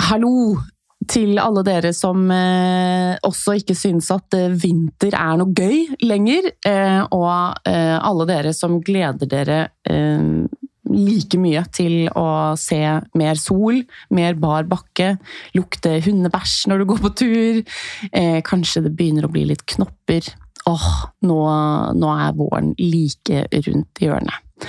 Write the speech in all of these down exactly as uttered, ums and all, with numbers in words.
Hallo til alle dere som eh, også ikke synes at eh, vinter er noe gøy lenger, eh, og eh, alle dere som gleder dere eh, like mye til å se mer sol, mer bar bakke, lukte hundebæsj når du går på tur, eh, kanskje det begynner å bli litt knopper. Åh, nå, nå er våren like rundt i hjørnet.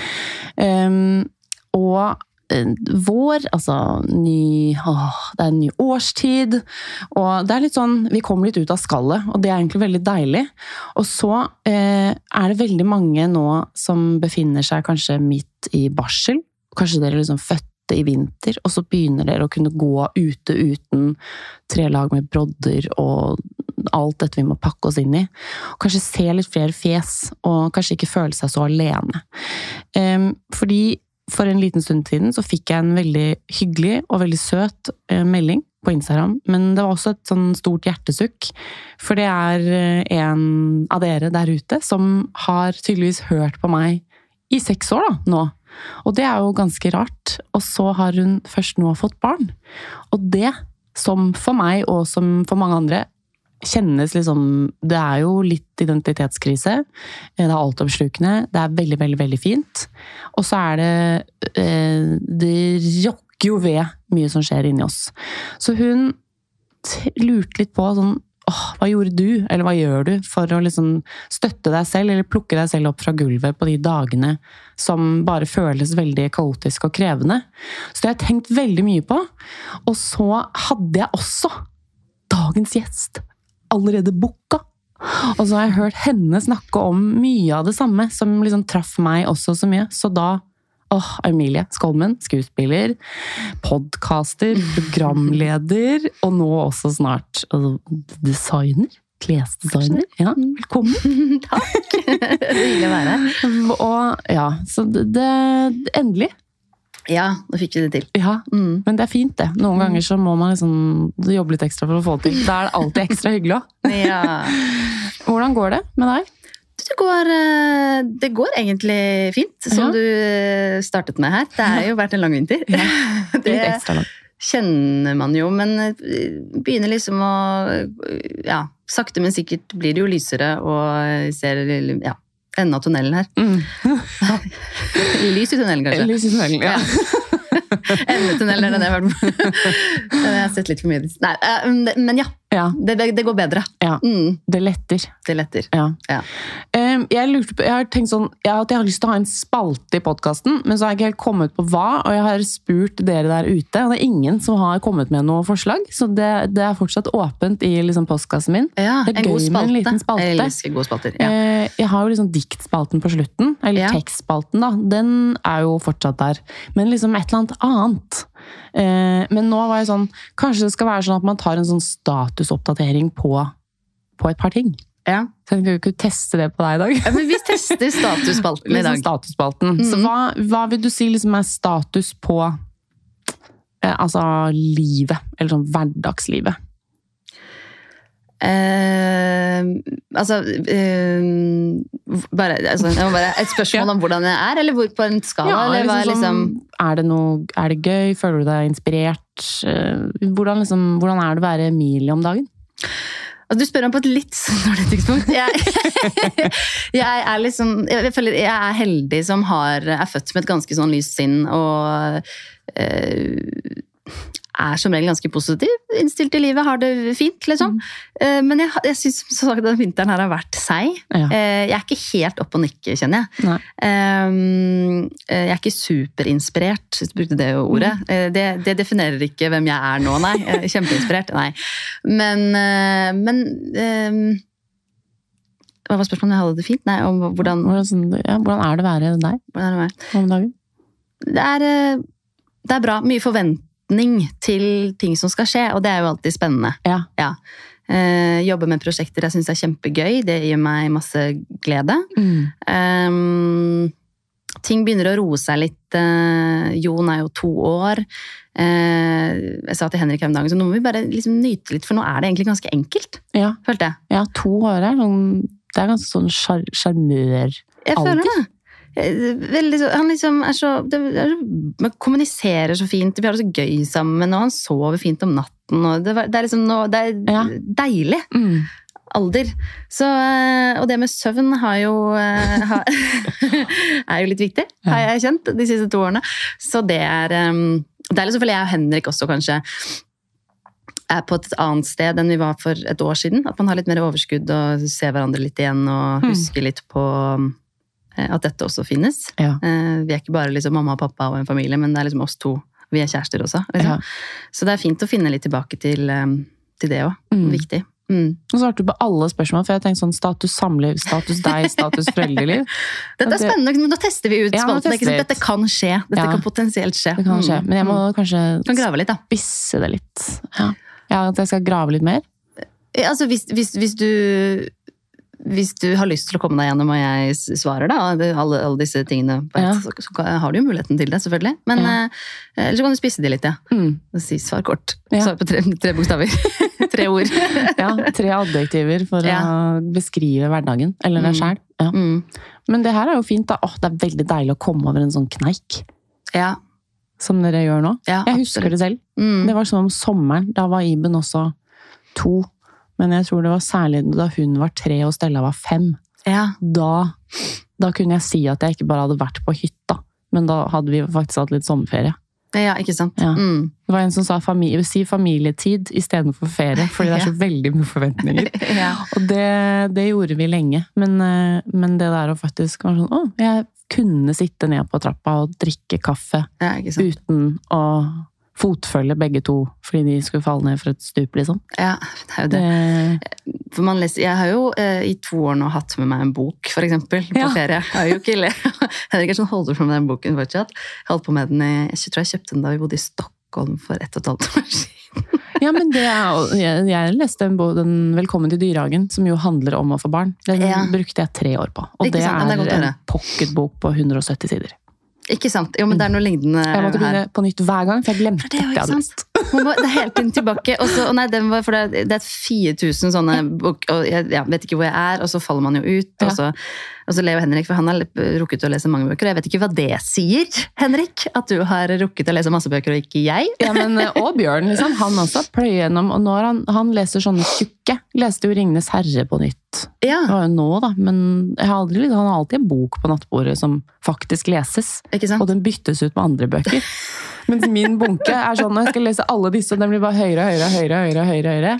Um, og vår, altså ny, åh, det er en ny årstid, og det er litt sånn, vi kommer litt ut av skallet, og det er egentlig veldig deilig. Og så eh, er det veldig mange nå som befinner seg kanskje midt i barsel, kanskje dere er liksom fødte i vinter, og så begynner dere å kunne gå ute uten tre lag med brodder og alt dette vi må pakke oss inn i. Og kanskje se litt flere fjes, og kanskje ikke føle seg så alene. Um, fordi for en liten stund siden så fikk jeg en veldig hyggelig og veldig søt eh, melding på Instagram, men det var også et sånn stort hjertesukk, for det er en av dere der ute som har tydeligvis hørt på meg i seks år da, nå. Og det er jo ganske rart, og så har hun først nå fått barn. Og det, som for meg og som for mange andre, kjennes liksom, det er jo litt identitetskrise, det er altoppslukende, det er veldig, veldig, veldig fint, og så er det, det rokker jo ved mye som skjer inni oss. Så hun lurte litt på sånn, åh, hva gjorde du, eller hva gjør du for å liksom støtte deg selv, eller plukke deg selv opp fra gulvet på de dagene som bare føles veldig kaotisk og krevende. Så det har jeg tenkt veldig mye på, og så hadde jeg også dagens gjest allerede boka. Og så har jeg hørt henne snakke om mye av det samme, som liksom traff meg også så mye. Så da, åh, Emilie Skolmen, skuespiller, podcaster, programleder, og nå også snart altså, designer, klesdesigner. Ja, velkommen. Takk, det er hyggelig å være her. Og ja, så det, det endelig. Ja, nå fikk vi det til. Ja, mm. Men det er fint det. Noen ganger så må man liksom jobbe litt ekstra for å få det til. Da er det alltid ekstra hyggelig også. Ja. Hvordan går det med deg? Det går, det går egentlig fint, som ja. Du startet med her. Det har jo vært en lang vinter. Ja, litt ekstra lang. Det kjenner man jo, men begynner liksom å, ja, sakte men sikkert blir det jo lysere, og ser, ja, enden av tunnelen her. Mm. Lys i tunnelen, kanskje. Lys i tunnelen, ja. Endetunnelen er det jeg har hørt på. Jeg har sett litt for mye. Nei, men ja, ja. Det, det går bedre. Ja, mm. Det letter. Det letter. Ja. Ja. Um, jeg, lurte på, jeg har tenkt sånn, ja, at jeg har lyst til å ha en spalte i podcasten, men så har jeg ikke helt kommet på hva, og jeg har spurt dere der ute, og det er ingen som har kommet med noe forslag, så det, det er fortsatt åpent i liksom, postkassen min. Ja, det er en gøy god spalte. Med en liten spalte. Jeg elsker gode spalter, ja. Uh, jeg har jo liksom diktspalten på slutten, eller ja. Tekstspalten da, den er jo fortsatt der, men liksom et eller annet annet. Uh, men nå var jeg sånn, kanskje det skal være sånn at man tar en sånn statusoppdatering på, på et par ting. Ja. Så jeg kunne teste det på deg i dag. Ja, men vi tester statusspalten i dag. Liksom statusspalten. Mm. Så hva, hva vil du si liksom er status på eh, altså livet, eller sånn hverdagslivet? Eh, altså, eh, bare, altså bare et spørsmål om hvordan jeg er, eller hvor på en skala? Ja, eller hva, liksom, liksom... Er det noe, er det gøy? Føler du deg inspirert? Hvordan, liksom, hvordan er det å være Emilie om dagen? Altså, du spør meg på et litt dårlig tidspunkt. Jeg, jeg er liksom, jeg føler jeg er heldig som har, er født med et ganske sånn lyst sinn, og eh, er som regel ganske positiv, innstilt i livet, har det fint, liksom. Mm. Men jeg, jeg synes som sagt at vinteren her har vært seig. Ja. Jeg er ikke helt opp og nikke, kjenner jeg. Nei. Jeg er ikke superinspirert, hvis du brukte det ordet. Mm. Det, det definerer ikke hvem jeg er nå, nei. Kjempeinspirert, nei. Men, men hva var spørsmålet om jeg hadde det fint? Nei, om hvordan... Hvordan, ja, hvordan er det å være deg? Hvordan er det å være? Om dagen? Det er, det er bra, mye forventning til ting som skal skje, og det er jo alltid spennende. Ja. Ja. Eh, jobbe med prosjekter jeg synes er kjempegøy, det gir meg masse glede. Mm. Eh, ting begynner å roe seg litt. Eh, Jon er jo to år. Eh, jeg sa til Henrik her om dagen, så nå må vi bare liksom nyte litt, for nå er det egentlig ganske enkelt. Ja. Følte jeg. Ja, to år er sånn, det er ganske sånn sjarmør. Jeg føler det. veldig så, han liksom er så, det er, man kommuniserer så fint, vi har det så gøy sammen, og han sover fint om natten, og det, det er liksom noe, det er ja. deilig. Mm. Alder. Så, og det med søvn har jo, har, er jo litt viktig, har jeg kjent de siste to årene. Så det er, det er liksom, jeg og Henrik også kanskje er på et annet sted enn vi var for et år siden. At man har litt mer overskudd og ser hverandre litt igjen og husker litt på at dette også finnes. Ja. Vi er ikke bare liksom mamma og pappa og en familie, men det er liksom oss to. Vi er kjærester også. Liksom. Ja. Så det er fint å finne litt tilbake til, til det også. Mm. Viktig. Mm. Og så svarte du på alle spørsmål, for jeg tenkte sånn status samliv, status deg, status foreldreliv. Dette er spennende, nå tester vi ut ja, spalten. Tester dette kan skje, dette ja. kan potensielt skje. Det kan skje, men jeg må kanskje kan grave litt, da. Spisse det litt. Ja. Ja, at jeg skal grave litt mer? Ja, altså, hvis, hvis, hvis du hvis du har lyst til å komme deg gjennom og jeg svarer da, alle, alle disse tingene, ja. så, så har du jo muligheten til det, selvfølgelig. Men ja. eh, ellers så kan du spisse det litt, ja. Mm. Si svar kort. Ja. Svar på tre, tre bokstaver. tre ord. ja, tre adjektiver for ja. å beskrive hverdagen, eller deg selv. Ja. Mm. Men det her er jo fint da. Åh, det er veldig deilig å komme over en sånn kneik. Ja. Som dere gjør nå. Ja, jeg husker det selv. Mm. Det var som om sommeren, da var Iben også to. Men jeg tror det var særlig da hun var tre og Stella var fem. Ja. Da, da kunne jeg si at jeg ikke bare hadde vært på hytta, men da hadde vi faktisk hatt litt sommerferie. Ja, ikke sant? Ja. Mm. Det var en som sa familie, si familietid i stedet for ferie, fordi det er så ja. veldig mye forventninger. ja. Og det, det gjorde vi lenge. Men, men det der å faktisk være sånn, å, jeg kunne sitte ned på trappa og drikke kaffe ja, uten å fotfølge begge to, fordi de skulle falle ned fra et stup, liksom. Ja, det er jo det. det... For man leser, jeg har jo eh, i to år nå hatt med meg en bok, for eksempel, på ja. ferie. Jeg har jo ikke le. Henrik er sånn holder på med den boken fortsatt. Jeg holdt på med den i, jeg tror jeg kjøpte den da vi bodde i Stockholm for ett og et halvt år siden. Ja, men det er, jeg, jeg leste en bok, den Velkommen til dyrehagen, som jo handler om å få barn. Den ja. brukte jeg tre år på. Og ikke det sant? er, det er en pocketbok på hundre og sytti sider. Ikke sant? Jo, men det er noe lignende her. Jeg måtte begynne på nytt hver gang, for jeg glemte det. Er jo ikke sant? Må, det er helt tiden tilbake. Og så, og nei, den var, for det, det er fire tusen sånne bok, og jeg ja, vet ikke hvor jeg er, og så faller man jo ut. Ja. Og, så, og så Leo Henrik, for han har rukket å lese mange bøker, og jeg vet ikke hva det sier, Henrik, at du har rukket å lese masse bøker, og ikke jeg. Ja, men, og Bjørn, liksom, han også pløyer gjennom, og når han, han leser sånne tjukke, leste jo Ringenes herre på nytt. Ja. Det var jo nå da, men jeg har aldri, han har alltid en bok på nattbordet som faktisk leses. Ikke sant? Og den byttes ut med andre bøker. Mens min bunke er sånn, når jeg skal lese alle disse, og den blir bare høyere, høyere, høyere, høyere, høyere, høyere.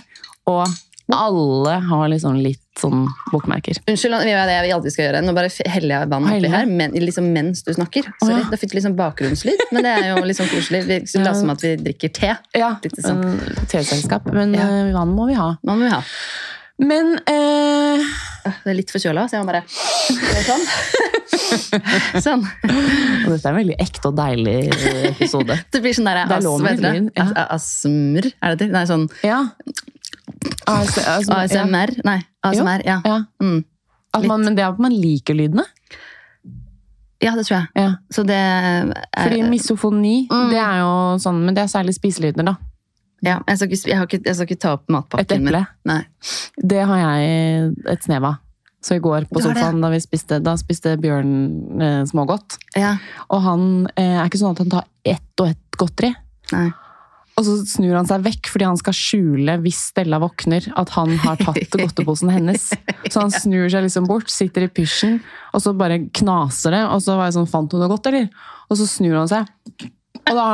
Og alle har liksom litt sånn bokmerker. Unnskyld, det er det jeg alltid skal gjøre. Nå bare heller jeg vann oppi her, men, liksom mens du snakker. Sorry, oh, ja. Da fikk du liksom bakgrunnslyd, men det er jo liksom koselig. Vi later som at vi drikker te. Ja, sånn. Teselskap, men ja. vann må vi ha. Vann må vi ha. Men eh... det er litt forkjøla, så jeg må bare sånn. Sånn. Og dette er en veldig ekte og deilig episode. Det blir sånn der det er ja. Asmr, er det det? Nei, sånn ja. A S M R? Ja. Nei, A S M R, ja. ja. Mm. At man, men det er at man liker lydene? Ja, det tror jeg. Ja. Så det er... Fordi misofoni, mm. det er jo sånn, men det er særlig spiselyder da. Ja, jeg skal, ikke, jeg, har ikke, jeg skal ikke ta opp matpakken. Et eple? Nei. Det har jeg et snev av. Så i går på sofaen, da vi spiste, da spiste Bjørn eh, smågodt. Ja. Og han eh, er ikke sånn at han tar ett og ett godteri. Nei. Og så snur han seg vekk, fordi han skal skjule, hvis Stella våkner, at han har tatt godteposen hennes. Så han snur seg liksom bort, sitter i pysjen, og så bare knaser det, og så var jeg sånn, fant hun det godt, eller? Og så snur han seg. Og da,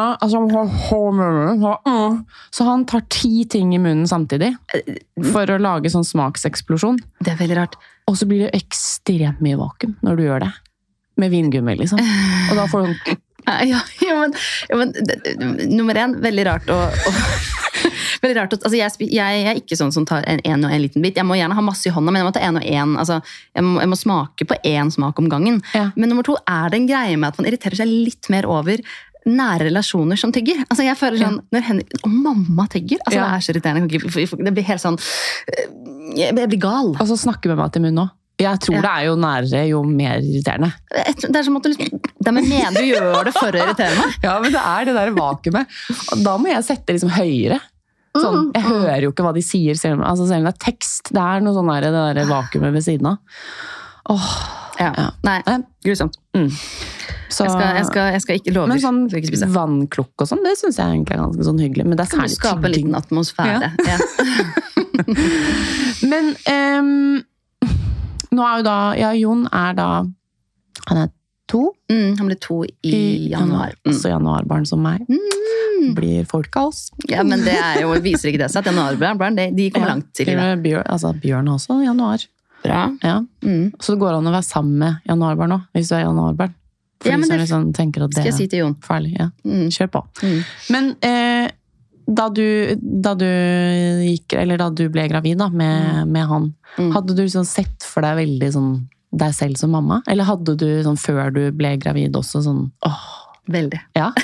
altså, så han tar ti ting i munnen samtidig for å lage sånn smakseksplosjon. Det er veldig rart. Og så blir det ekstremt mye vakuum når du gjør det. Med vingummi, liksom. Og da får du ja, ja, men, ja, men nummer én, veldig rart å, å veldig rart å, altså jeg, jeg er ikke sånn som tar en, en og en liten bit. Jeg må gjerne ha masse i hånda, men jeg må ta en og en. Altså, jeg, må, jeg må smake på en smak om gangen. Ja. Men nummer to, er det en greie med at man irriterer seg litt mer over nære relasjoner som tygger. Altså jeg føler sånn, når Henrik, og mamma tygger, altså ja. Det er så irriterende. Det blir helt sånn, jeg blir gal. Og så snakker med meg til munnen også. Jeg tror ja. Det er jo nærere, jo mer irriterende. Det er som at du det mener du gjør det for å irritere meg. Ja, men det er det der vakuumet. Og da må jeg sette liksom høyere. Sånn, jeg hører jo ikke hva de sier, selv om, altså selv om det er tekst. Det er noe sånn der, det der vakuumet ved siden av. Åh. Ja. Ja. Nei, grusomt. Mm. Så, jeg, skal, jeg, skal, jeg skal ikke love. Men sånn vannklukke og sånn, det synes jeg egentlig er ganske sånn hyggelig. Men det er særlig skape en liten atmosfære. Ja. Ja. Men um, nå er jo da, ja, Jon er da, han er to. Mm, han blir to i, I januar. Mm. Også januarbarn som meg. Mm. Blir folk av oss. Ja, men det er jo, viser ikke det seg at januarbarn, de, de kommer ja, langt til det. Bjørn, altså Bjørn er også januar. Bra. Ja. Mm. Så det går an å være sammen med januarbarn nå, hvis du er januarbarn. For ja, de som det, liksom tenker at det skal jeg si til Jon. Er farlig. Ja. Mm. Kjør på. Mm. Men eh, da, du, da du gikk, eller da du ble gravid da, med, mm. med han, mm. hadde du liksom sett for deg veldig sånn deg selv som mamma? Eller hadde du sånn før du ble gravid også sånn, åh? Veldig. Ja.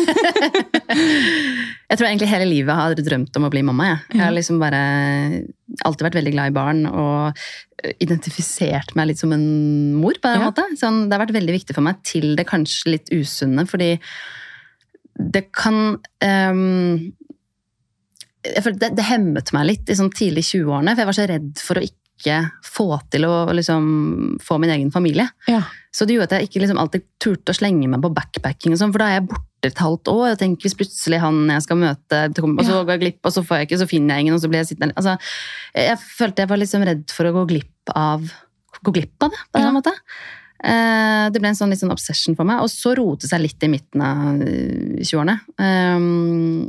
Jeg tror egentlig hele livet har drømt om å bli mamma. Jeg, jeg har liksom bare alltid vært veldig glad i barn og identifisert meg litt som en mor på en ja. måte. Sånn, det har vært veldig viktig for meg til det kanskje litt usunne, fordi det kan um, jeg føler, det, det hemmet meg litt i sånn tidlig tjue-årene, for jeg var så redd for å ikke få til å liksom, få min egen familie. Ja. Så det gjorde at jeg ikke liksom alltid turte å slenge meg på backpacking og sånn, for da er jeg borte et halvt år, og tenker hvis plutselig han jeg skal møte, og så går jeg glipp, og så får jeg ikke, så finner jeg ingen, og så blir jeg sittende. Altså, jeg følte jeg var liksom redd for å gå glipp av, gå glipp av det, på en ja. måte. Det ble en sånn, litt sånn obsession for meg, og så rotet seg litt i midten av tjue-årene. Um,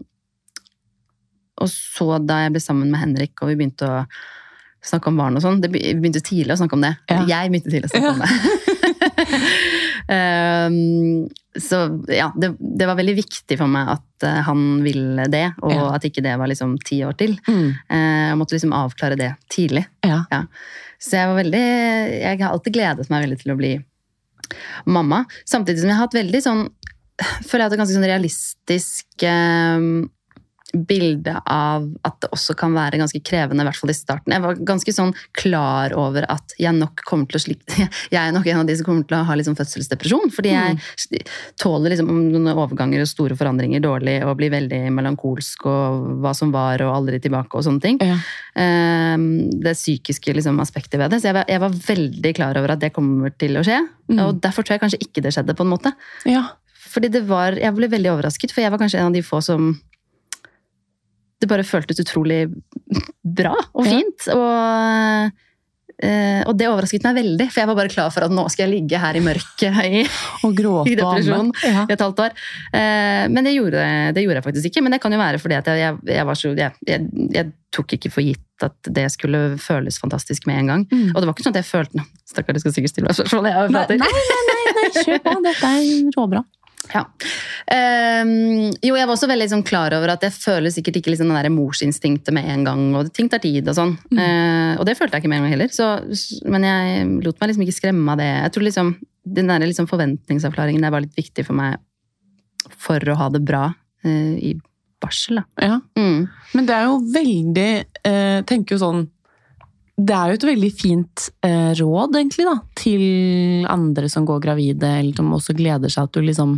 og så da jeg ble sammen med Henrik, og vi begynte å snakke om barn og sånn, vi begynte tidlig å snakke om det. Ja. Jeg begynte tidlig å snakke ja. om det. um, så ja, det, det var veldig viktig for meg at uh, han ville det, og ja. at ikke det var liksom ti år til. Mm. Uh, jeg måtte liksom avklare det tidlig. Ja. Ja. Så jeg var veldig, jeg har alltid gledet meg veldig til å bli mamma. Samtidig som jeg har hatt veldig sånn, føler jeg at det er ganske sånn realistisk um, bilde av at det også kan være ganske krevende, i hvert fall i starten. Jeg var ganske sånn klar over at jeg nok kommer til å slike, jeg er nok en av de som kommer til å ha liksom fødselsdepresjon, fordi jeg mm. tåler liksom noen overganger og store forandringer dårlig, og blir veldig melankolsk, og hva som var, og aldri tilbake, og sånne ting. Ja. Det psykiske liksom, aspektet ved det. Så jeg var, jeg var veldig klar over at det kommer til å skje, mm. og derfor tror jeg kanskje ikke det skjedde på en måte. Ja. Fordi det var, jeg ble veldig overrasket, for jeg var kanskje en av de få som det bare føltes utrolig bra og fint, ja. og, eh, og det overrasket meg veldig, for jeg var bare klar for at nå skal jeg ligge her i mørket i, og gråte i depresjon ja. i et halvt år. Eh, men det gjorde, det gjorde jeg faktisk ikke, men det kan jo være fordi at jeg, jeg, jeg var så, jeg, jeg, jeg tok ikke for gitt at det skulle føles fantastisk med en gang, mm. og det var ikke sånn at jeg følte, stakkar, du skal sikkert stille meg spørsmål, jeg prater. Nei, nei, nei, nei, kjør på, dette er råbra. Ja. Um, jo, jeg var også veldig sånn, klar over at jeg føler sikkert ikke liksom, den der morsinstinktet med en gang, og ting tar tid og sånn. Mm. Uh, og det følte jeg ikke med en gang heller. Så, men jeg lot meg liksom ikke skremme av det. Jeg tror liksom, den der liksom, forventningsavklaringen der var litt viktig for meg for å ha det bra uh, i barsel. Da. Ja. Mm. Men det er jo veldig, uh, tenker jo sånn, det er jo et veldig fint eh, råd, egentlig, da, til andre som går gravide, eller som også gleder seg at du liksom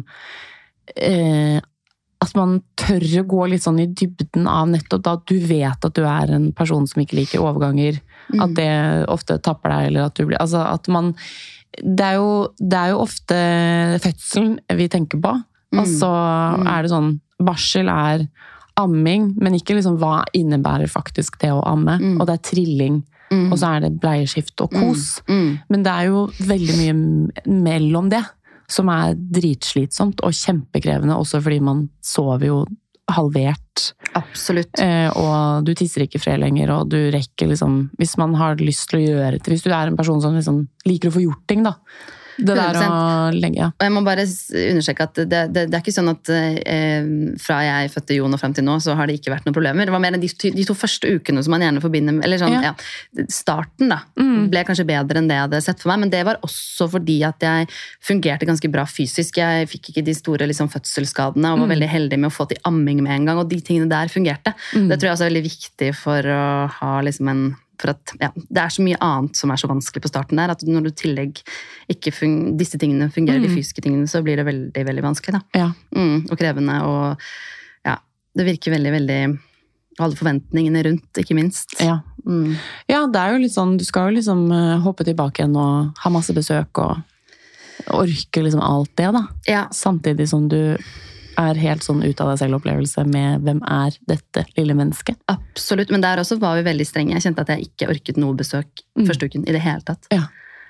eh, at man tør å gå litt sånn i dybden av nettopp da at du vet at du er en person som ikke liker overganger, mm. at det ofte tapper deg, eller at du blir, altså at man, det er jo, det er jo ofte fødselen vi tenker på, mm. og så mm. er det sånn, barsel er amming, men ikke liksom hva innebærer faktisk det å amme, mm. og det er trilling, Mm. og så er det bleieskift og kos. Mm. Mm. Men det er jo veldig mye mellom det, som er dritslitsomt og kjempekrevende, også fordi man sover jo halvert. Absolutt. Eh, og du tisser ikke fred lenger, og du rekker liksom, hvis man har lyst til å gjøre det, hvis du er en person som liksom liker å få gjort ting, da. Det der å legge, ja. Og jeg må bare understreke at det, det, det er ikke sånn at eh, fra jeg fødte Jon og frem til nå, så har det ikke vært noen problemer. Det var mer enn de, de to første ukene som man gjerne forbinder med, eller sånn, ja. Ja, starten da, mm. ble kanskje bedre enn det jeg hadde sett for meg, men det var også fordi at jeg fungerte ganske bra fysisk. Jeg fikk ikke de store liksom, fødselsskadene, og var mm. veldig heldig med å få til amming med en gang, og de tingene der fungerte. Mm. Det tror jeg også er veldig viktig for å ha liksom en for at ja, det er så mye annet som er så vanskelig på starten der, at når du tillegg ikke fun- disse tingene fungerer, mm. de fysiske tingene, så blir det veldig, veldig vanskelig da. Ja. Mm, og krevende, og ja, det virker veldig, veldig alle forventningene rundt, ikke minst. Ja, Mm. Ja, det er jo litt sånn, du skal jo liksom hoppe tilbake igjen og ha masse besøk og orke liksom alt det da. Ja. Samtidig som du er helt sånn ut av deg selv-opplevelse med hvem er dette lille mennesket. Absolutt, men der også var vi veldig strenge. Jeg kjente at jeg ikke orket noe besøk mm. første uken i det hele tatt. Ja.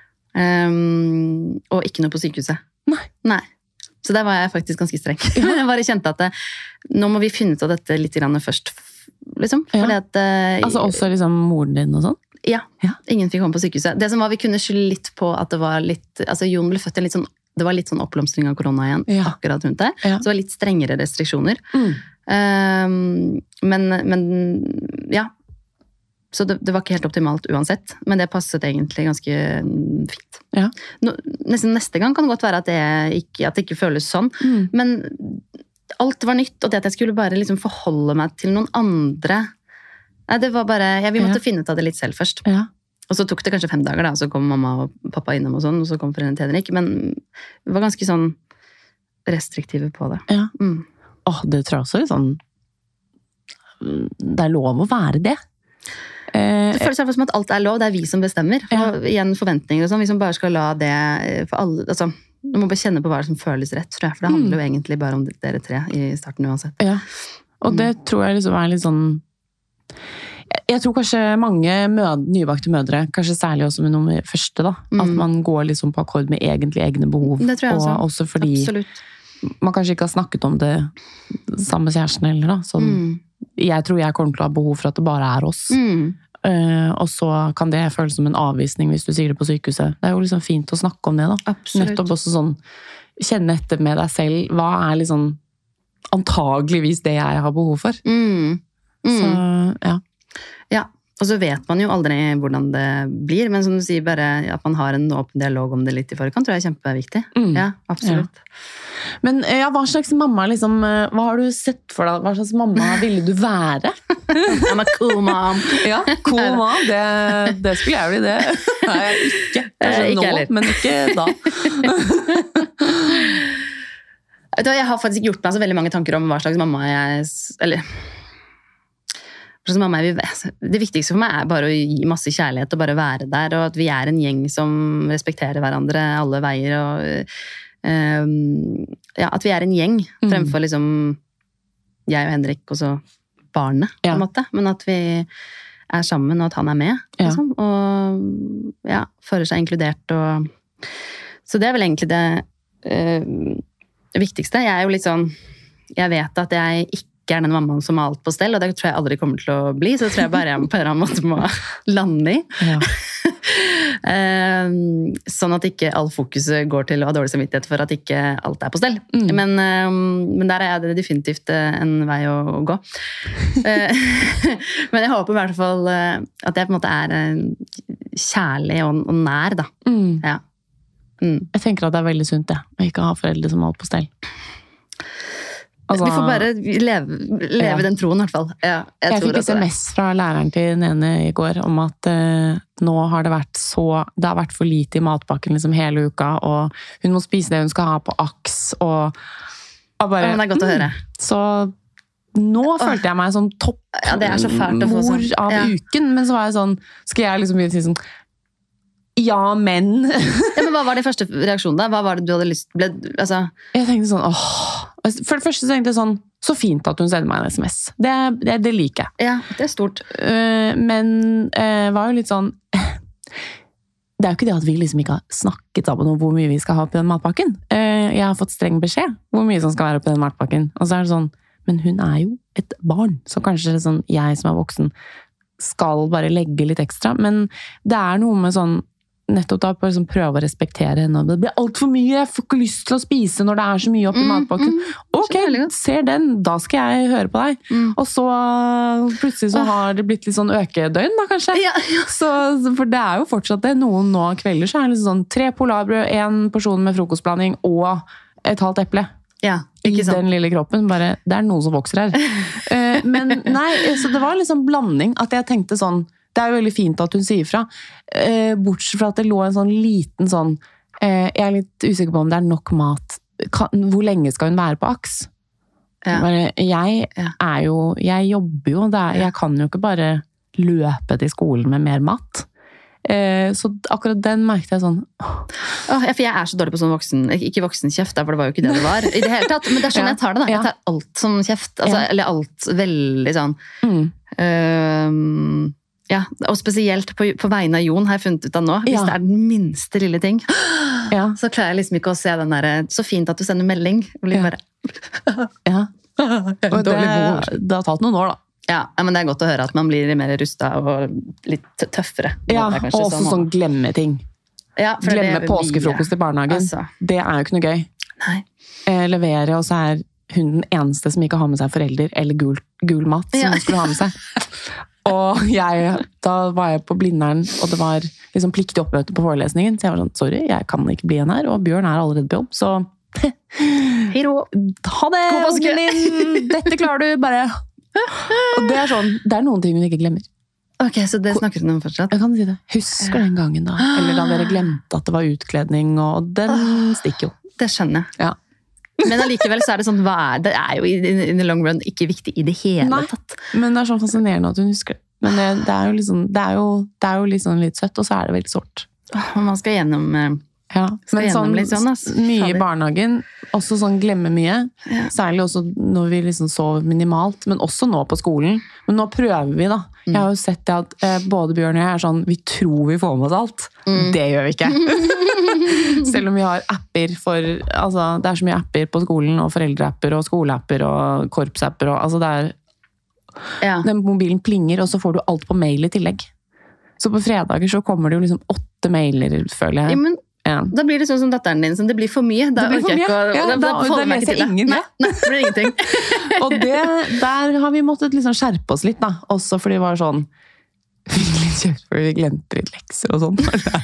Um, og ikke noe på sykehuset. Nei. Nei. Så der var jeg faktisk ganske streng. Ja. Jeg bare kjente at det, nå må vi finne ut av dette litt grann først. Liksom. Fordi ja. at, uh, altså også liksom moren din og sånn? Ja. ja. Ingen fikk komme på sykehuset. Det som var, vi kunne skylde litt på at det var litt, altså Jon ble født i litt sånn, det var litt sånn oppblomstring av korona igjen, ja. akkurat rundt det. Ja. Så det var litt strengere restriksjoner. Mm. Um, men, men, ja. Så det, det var ikke helt optimalt uansett, men det passet egentlig ganske fint. Ja. Nå, nesten neste gang kan det godt være at det ikke, at det ikke føles sånn, mm. men alt var nytt, og det at jeg skulle bare liksom forholde meg til noen andre, nei, det var bare, ja, vi måtte ja. finne ut av det litt selv først. Ja. Og så tok det kanskje fem dager da, så kom mamma og pappa innom og sånn, og så kom foreldrene til Henrik, men vi var ganske sånn restriktive på det. Ja. Mm. Åh, det tror jeg også er sånn, det er lov å være det. Det føles i hvert fall som at alt er lov, det er vi som bestemmer. Ja. Og igjen forventninger og sånn, vi som bare skal la det for alle, altså, du må bare kjenne på hva som føles rett, tror jeg, for det handler jo mm. egentlig bare om dere tre i starten uansett. Ja, og det mm. tror jeg liksom er litt sånn, jeg tror kanskje mange mød, nybakte mødre, kanskje særlig også med nummer første da, mm. at man går liksom på akkord med egentlig egne behov. Det tror jeg også. Og også fordi Absolutt. Man kanskje ikke har snakket om det sammen med kjæresten heller da, sånn, mm. jeg tror jeg kommer til å ha behov for at det bare er oss. Mm. Uh, og så kan det føles som en avvisning hvis du sier det på sykehuset. Det er jo liksom fint å snakke om det da. Absolutt. Nettopp også sånn, kjenne etter med deg selv, hva er liksom antageligvis det jeg har behov for. Mm. Mm. Så, ja. Ja, og så vet man jo aldri hvordan det blir, men som du sier, bare at man har en åpen dialog om det litt i forkant, tror jeg er kjempeviktig. Mm. Ja, absolutt. Ja. Men ja, hva slags mamma liksom, hva har du sett for deg? Hva slags mamma ville du være? I'm a cool mom. Ja, cool mom, det, det skulle jeg bli det. Nei, jeg ikke. Kanskje ikke nå, heller. Men ikke da. Jeg har faktisk gjort meg så veldig mange tanker om hva slags mamma jeg, eller hva slags mamma jeg vil være. Det viktigste for meg er bare å gi masse kjærlighet og bare være der, og at vi er en gjeng som respekterer hverandre alle veier, og um, ja, at vi er en gjeng, fremfor liksom jeg og Henrik, og så barnet, på en måte. Men at vi er sammen, og at han er med, liksom. Ja. Og ja, føler seg inkludert. Og så det er vel egentlig det, uh, det viktigste. Jeg er jo litt sånn, jeg vet at jeg ikke er den mammaen som har alt på stell, og det tror jeg aldri kommer til å bli, så tror jeg bare jeg på en eller annen måte må lande i. Ja. um, sånn at ikke all fokuset går til å ha dårlig samvittighet for at ikke alt er på stell. Mm. Men, um, men der er det definitivt en vei å, å gå. Men jeg håper i hvert fall at jeg på en måte er kjærlig og, og nær, da. Mm. Ja. Mm. Jeg tenker at det er veldig sunt, det. Å ikke ha foreldre som har alt på stell. Altså, vi får bare leve, leve ja. den troen i hvert fall. Ja, jeg jeg fikk S M S fra læreren til Nene i går om at uh, nå har det vært så, det har vært for lite i matpakken liksom hele uka, og hun må spise det hun skal ha på aks, og, og bare, ja, det er godt å høre. Mm, så nå Åh. følte jeg meg som topp ja, det er så fælt å få mor sånn. av ja. uken, men så var jeg sånn, skal jeg liksom begynne å si sånn, ja, men... ja, men hva var din første reaksjon da? Hva var det du hadde lyst ble, altså... Jeg tenkte sånn, åh... For det første så tenkte jeg sånn, så fint at hun sender meg en S M S. Det, det, det liker jeg. Ja, det er stort. Uh, men uh, var jo litt sånn... Det er jo ikke det at vi liksom ikke har snakket sammen om hvor mye vi skal ha på den matpakken. Uh, jeg har fått streng beskjed hvor mye som skal være på den matpakken. Og så er det sånn, men hun er jo et barn, så kanskje sånn, jeg som er voksen skal bare legge litt ekstra. Men det er noe med sånn, nettopp da på liksom prøve å respektere henne. Det blir alt for mye, jeg får ikke lyst til å spise når det er så mye oppi mm, matpakken. Mm, ok, ser den, da skal jeg høre på deg. Mm. Og så plutselig så har det blitt litt sånn økedøgn da, kanskje. Ja, ja. Så, for det er jo fortsatt det. Noen nå kvelder så er det liksom sånn tre polarbrød, en porsjon med frokostblanding og et halvt eple. Ja, i den lille kroppen, bare, det er noe som vokser her. uh, men nei, så det var liksom blanding, at jeg tenkte sånn, det er jo veldig fint at hun sier fra, uh, bortsett fra at det lå en sånn liten sånn, uh, jeg er litt usikker på om det er nok mat, kan, hvor lenge skal hun være på aks? Ja. Bare, jeg er jo, jeg jobber jo, det er, jeg kan jo ikke bare løpe til skolen med mer mat. Eh, så akkurat den merket jeg sånn oh, ja, for jeg er så dårlig på sånn voksen ikke voksenkjeft, for det var jo ikke det det var i det hele tatt, men det er sånn ja, jeg tar det da jeg tar alt som kjeft, altså, ja. Eller alt veldig sånn mm. uh, ja, og spesielt på, på vegne av Jon har jeg funnet ut av nå, hvis ja. Det er den minste lille ting ja. Så klarer jeg liksom ikke å se den der så fint at du sender melding og blir bare ja, og det, det har tatt noen år da. Ja, men det er godt å høre at man blir mer rustet og litt tøffere. Ja, og også sånn, sånn glemme ting. Ja, glemme påskefrokost i barnehagen. Altså. Det er jo ikke noe gøy. Nei. Eh, levere, og så er hun den eneste som ikke har med seg forelder eller gul, gul mat som ja. Hun skulle ha med seg. Og jeg, da var jeg på Blindern, og det var liksom pliktig oppmøte på forelesningen, så jeg var sånn, sorry, jeg kan ikke bli igjen her, og Bjørn er allerede på jobb, så hei då. Ha det, ungen din! Dette klarer du, bare... Og det er sånn, det er noen ting hun ikke glemmer. Ok, så det snakker hun om fortsatt? Jeg kan si det. Husker den gangen da. Eller da dere glemte at det var utkledning, og den stikker jo. Det skjønner jeg. Ja. Men allikevel så er det sånn, hva er det? Det er jo i the long run ikke viktig i det hele Nei, tatt. Men det er sånn fascinerende at hun husker det. Men det, det er jo liksom, det er jo, det er jo liksom litt søtt, og så er det veldig sårt. Man skal gjennom... Ja, men sånn, sånn mye i barnehagen, også sånn glemme mye, ja. Særlig også når vi liksom sover minimalt, men også nå på skolen. Men nå prøver vi da. Mm. Jeg har jo sett det at eh, både Bjørn og jeg er sånn, vi tror vi får med oss alt. Mm. Det gjør vi ikke. Selv om vi har apper for, altså det er så mye apper på skolen, og foreldreapper, og skoleapper, og korpsapper, og altså det er, ja. Den mobilen plinger, og så får du alt på mail i tillegg. Så på fredager så kommer det jo liksom åtte mailer, føler jeg. Ja, men ja. Da blir det sånn som datteren din, som det blir for mye. Da det blir for mye. Å, ja, da, da, da, da leser jeg ingen det. Nei, nei, det blir ingenting. Og det, der har vi måttet liksom skjerpe oss litt, da. Også fordi det var sånn, vi litt kjøpt fordi vi glemte litt lekser og sånn.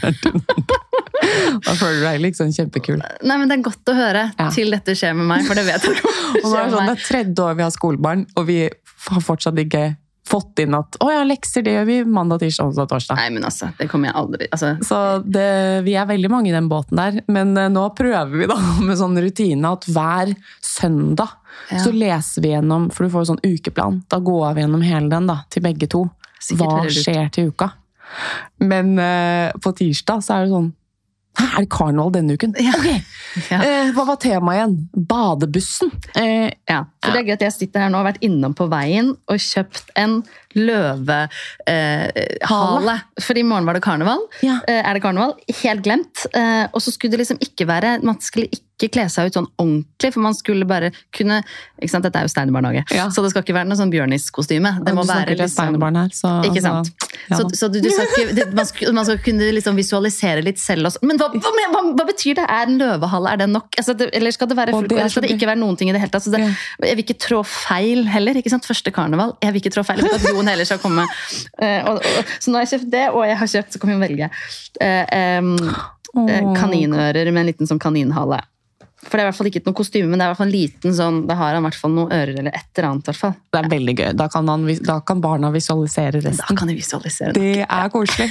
Da føler du deg liksom kjempekul. Nei, men det er godt å høre ja. Til dette skjer med meg, for det vet jeg ikke. Og nå er det sånn, det er tredje år vi har skolebarn, og vi har fortsatt ikke fått inn at, å ja, lekser det gjør vi mandag, tirsdag, onsdag, torsdag. Nei, men altså, det kommer jeg aldri, altså. Så det, vi er veldig mange i den båten der, men nå prøver vi da med sånn rutine at hver søndag ja. Så leser vi gjennom, for du får sånn ukeplan, da går vi gjennom hele den da, til begge to. Sikkert hva skjer til uka? Men uh, på tirsdag så er det sånn, hæ, er det karneval denne uken? Ja. Ok, ja. eh, hva var temaet igjen? Badebussen? Eh, ja, for det er gøy at jeg sitter her nå og har vært innom på veien og kjøpt en løvehale. Eh, for i morgen var det karneval. Ja. Eh, er det karneval? Helt glemt. Eh, og så skulle det liksom ikke være, man skulle ikke kle seg ut sånn ordentlig, for man skulle bare kunne, ikke sant, dette er jo Steinerbarnehage, ja. Så det skal ikke være noe sånn Bjørnis-kostyme. Det må være liksom... Steinerbarn her, så... Ikke sant? Ja. Så, så du, du skal ikke, det, man, skal, man skal kunne liksom visualisere litt selv også. Men hva, hva, hva, hva betyr det? Er en løvehale, er det nok? Altså, det, eller skal det være full, eller skal det ikke være noen ting i det hele tatt? Så det, jeg vil ikke trå feil heller, ikke sant? Første karneval, jeg vil ikke trå feil, jeg vil ikke at Jon heller skal komme. Uh, og, og, så nå har jeg kjøpt det, og jeg har kjøpt, så kan vi velge, uh, um, uh, kaninører med en liten sånn kaninhale. For det er i hvert fall ikke noe kostyme, men det er i hvert fall en liten sånn, da har han i hvert fall noen ører eller et eller annet i hvert fall. Det er veldig gøy. Da kan, han, da kan barna visualisere resten. Da kan de visualisere det. Det er koselig.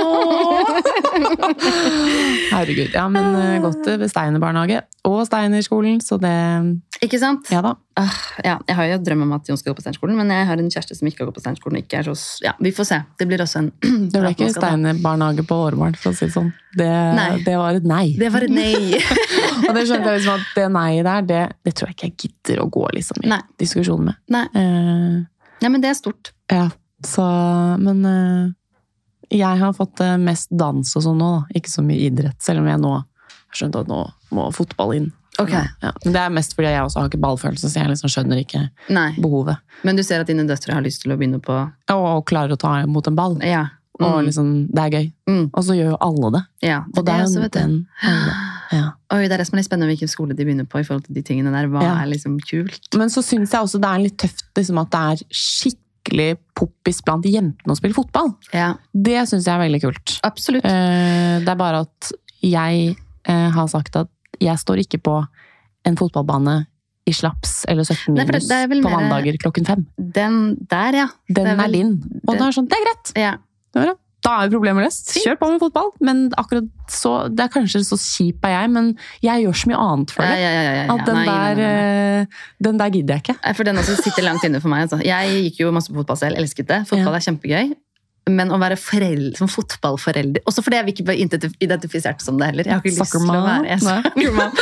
Herregud. Ja, men godt ved Steinerbarnehage og Steinerskolen, så det... Ikke sant? Ja da. Uh, ja, jeg har jo drøm om at Jon skal gå på Steinerskolen, men jeg har en kjæreste som ikke har gått på Steinerskolen, og ikke er så... Ja, vi får se. Det blir også en... Det ble ikke Steinerbarnehage på Årbarn, for å si det sånn. Det, det var et nei. Det var et nei. Og det skjønte jeg liksom at det nei der, det, det tror jeg ikke jeg gidder å gå liksom i nei. Diskusjon med. Nei. Uh, ja, men det er stort. Ja, så... Men uh, jeg har fått uh, mest dans og sånn nå, da. Ikke så mye idrett, selv om jeg nå har skjønt at nå må fotball inn. Okay. Ja, men det er mest fordi jeg også har ikke ballfølelse, så jeg liksom skjønner ikke Nei. Behovet. Men du ser at dine døtre har lyst til å begynne på... Og, og klarer å ta imot en ball. Ja. Mm. Og liksom, det er gøy. Mm. Og så gjør jo alle det. Ja, det og det er også, den alle. Ja. Oi, det er det som er litt spennende hvilken skole de begynner på i forhold til de tingene der. Hva ja. Er liksom kult? Men så synes jeg også det er litt tøft liksom, at det er skikkelig poppis blant jentene å spille fotball. Ja. Det synes jeg er veldig kult. Absolutt. Eh, det er bare at jeg eh, har sagt at jeg står ikke på en fotballbane i slaps eller sytten minus Nei, på mandager klokken fem. Den der, ja. Den er, vel, er din. Og det, da er sånn, det er greit. Ja. Da er problemet løst. Kjør på med fotball. Men akkurat så, det er kanskje så kjip er jeg, men jeg gjør så mye annet for det. Ja, ja, ja, ja. At den, nei, der, nei, nei, nei. den der gidder jeg ikke. For den også sitter langt inne for meg. Altså. Jeg gikk jo masse på fotball selv, elsket det. Fotball ja. Er kjempegøy. Men å være forelder, som fotballforelder, også fordi jeg vil ikke bli identifisert som det heller. Jeg har ikke lyst til å være jeg, soccermom.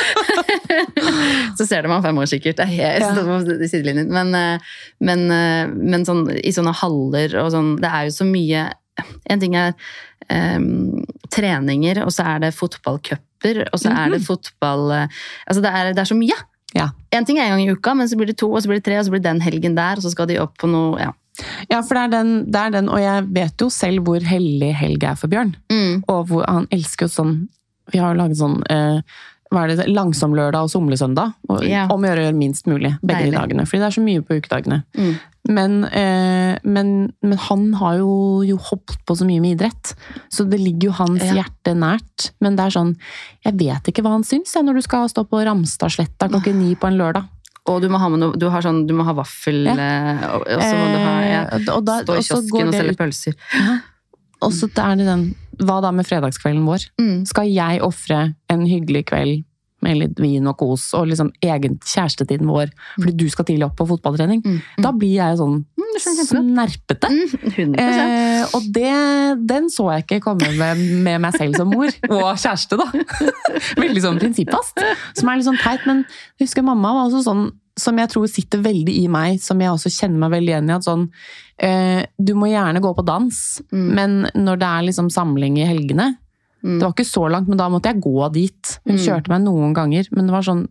Så ser det man fem år sikkert, det er helt ja. I sidelinjen. Men, men, men sånn, i sånne haller og sånn, det er jo så mye, en ting er um, treninger, og så er det fotballcuper, og så mm-hmm. er det fotball, altså det er, det er så mye. Ja. En ting er en gang i uka, men så blir det to, og så blir det tre, og så blir det den helgen der, og så skal de opp på noe, ja. Ja, for det er, den, det er den, og jeg vet jo selv hvor hellig helg er for Bjørn. Mm. Og hvor han elsker jo sånn, vi har jo laget sånn, eh, hva er det, langsom lørdag og somlesøndag, og ja. Om å gjøre minst mulig, begge de dagene, fordi det er så mye på ukedagene. Mm. Men, eh, men, men han har jo, jo hoppet på så mye med idrett, så det ligger jo hans ja. Hjerte nært, men det er sånn, jeg vet ikke hva han syns, når du skal stå på Ramstadsletta klokken ni på en lørdag. Og du må ha, noe, du har sånn, du må ha vaffel, ja. Og så må du ha, ja, og da, stå i kiosken og selge pølser. Ja. Og så er det den, hva da med fredagskvelden vår? Mm. Skal jeg offre en hyggelig kveld med litt vin og kos, og liksom egen kjærestetiden vår, fordi du skal tidlig opp på fotballtrening? Mm. Mm. Da blir jeg sånn snerpete. Mm, eh, og det, den så jeg ikke komme med, med meg selv som mor, og kjæreste da. Veldig sånn prinsippfast, som er litt sånn teit, men jeg husker mamma var også sånn, som jeg tror sitter veldig i meg, som jeg også kjenner meg veldig igjen i, at sånn, eh, du må gjerne gå på dans, mm. men når det er liksom samling i helgene, mm. det var ikke så langt, men da måtte jeg gå dit. Hun mm. kjørte meg noen ganger, men det var sånn,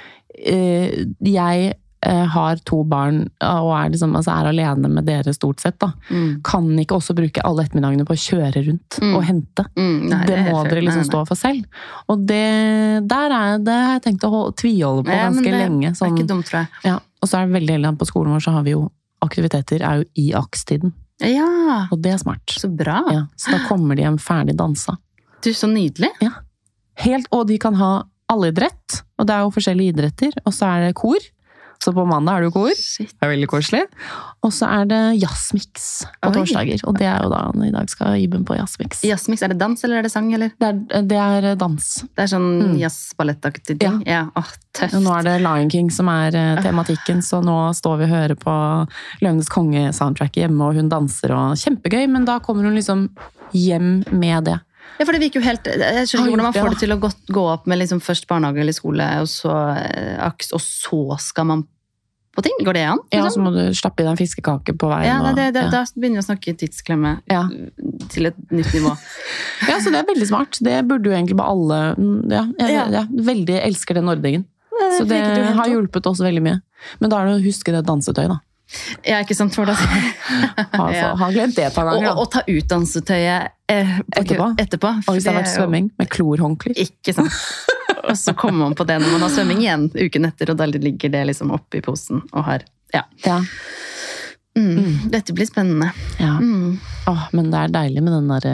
eh, jeg eh, har to barn, og er, liksom, altså er alene med dere stort sett da. Mm. Kan ikke også bruke alle ettermiddagene på å kjøre rundt mm. og hente. Mm. Nei, det, det må dere liksom nei, nei. Stå for selv. Og det, der er det, har jeg tenkt å tviholde på ja, ganske det, lenge. Sånn, det er ikke dumt, tror jeg. Ja, og så er det veldig heldig på skolen vår, så har vi jo aktiviteter er jo i akstiden. Ja. Og det er smart. Så bra. Ja, så da kommer de hjem ferdig dansa. Du, så nydelig. Ja. Helt, og de kan ha alle idrett, og det er jo forskjellige idretter, og så er det kor. Så på mandag er det jo kor. Shit. Det er veldig korselig. Og så er det jazzmix på Oi. Torsdager, og det er jo da, i dag skal Iben på jazzmix. Jazzmix, er det dans eller er det sang, eller? Det er, det er dans. Det er sånn mm. jazz-ballettaktig ting? Ja. Ja. Åh, tøft. Og nå er det Lion King som er tematikken, så nå står vi og hører på Løvenes konge-soundtracket hjemme, og hun danser, og kjempegøy, men da kommer hun liksom hjem med det. Ja, for det virker jo helt, jeg skjønner hvordan man får det til å gå, gå opp med liksom først barnehage eller skole, og så aks, og så skal man på ting. Går det an? Liksom? Ja, så må du slappe i deg en fiskekake på veien. Ja, det, det, det, og, ja. Da begynner vi å snakke tidsklemme ja. Til et nytt nivå. Ja, så det er veldig smart. Det burde jo egentlig bare alle, ja, jeg, ja. Jeg veldig elsker den ordningen. Det så det har hjulpet oss veldig mye. Men da er det å huske det dansetøy da. Ja, ikke sant, for det. Har ja. glemt det et par ganger. Og, og ta ut dansetøyet eh, etterpå. etterpå. Og hvis det har vært svømming med klorhåndkler. Ikke sant. Og så kommer man på det når man har svømming igjen uken etter, og da ligger det liksom oppe i posen og har, ja. ja. Mm. Mm. Dette blir spennende. Ja. Mm. Åh, men det er deilig med den der,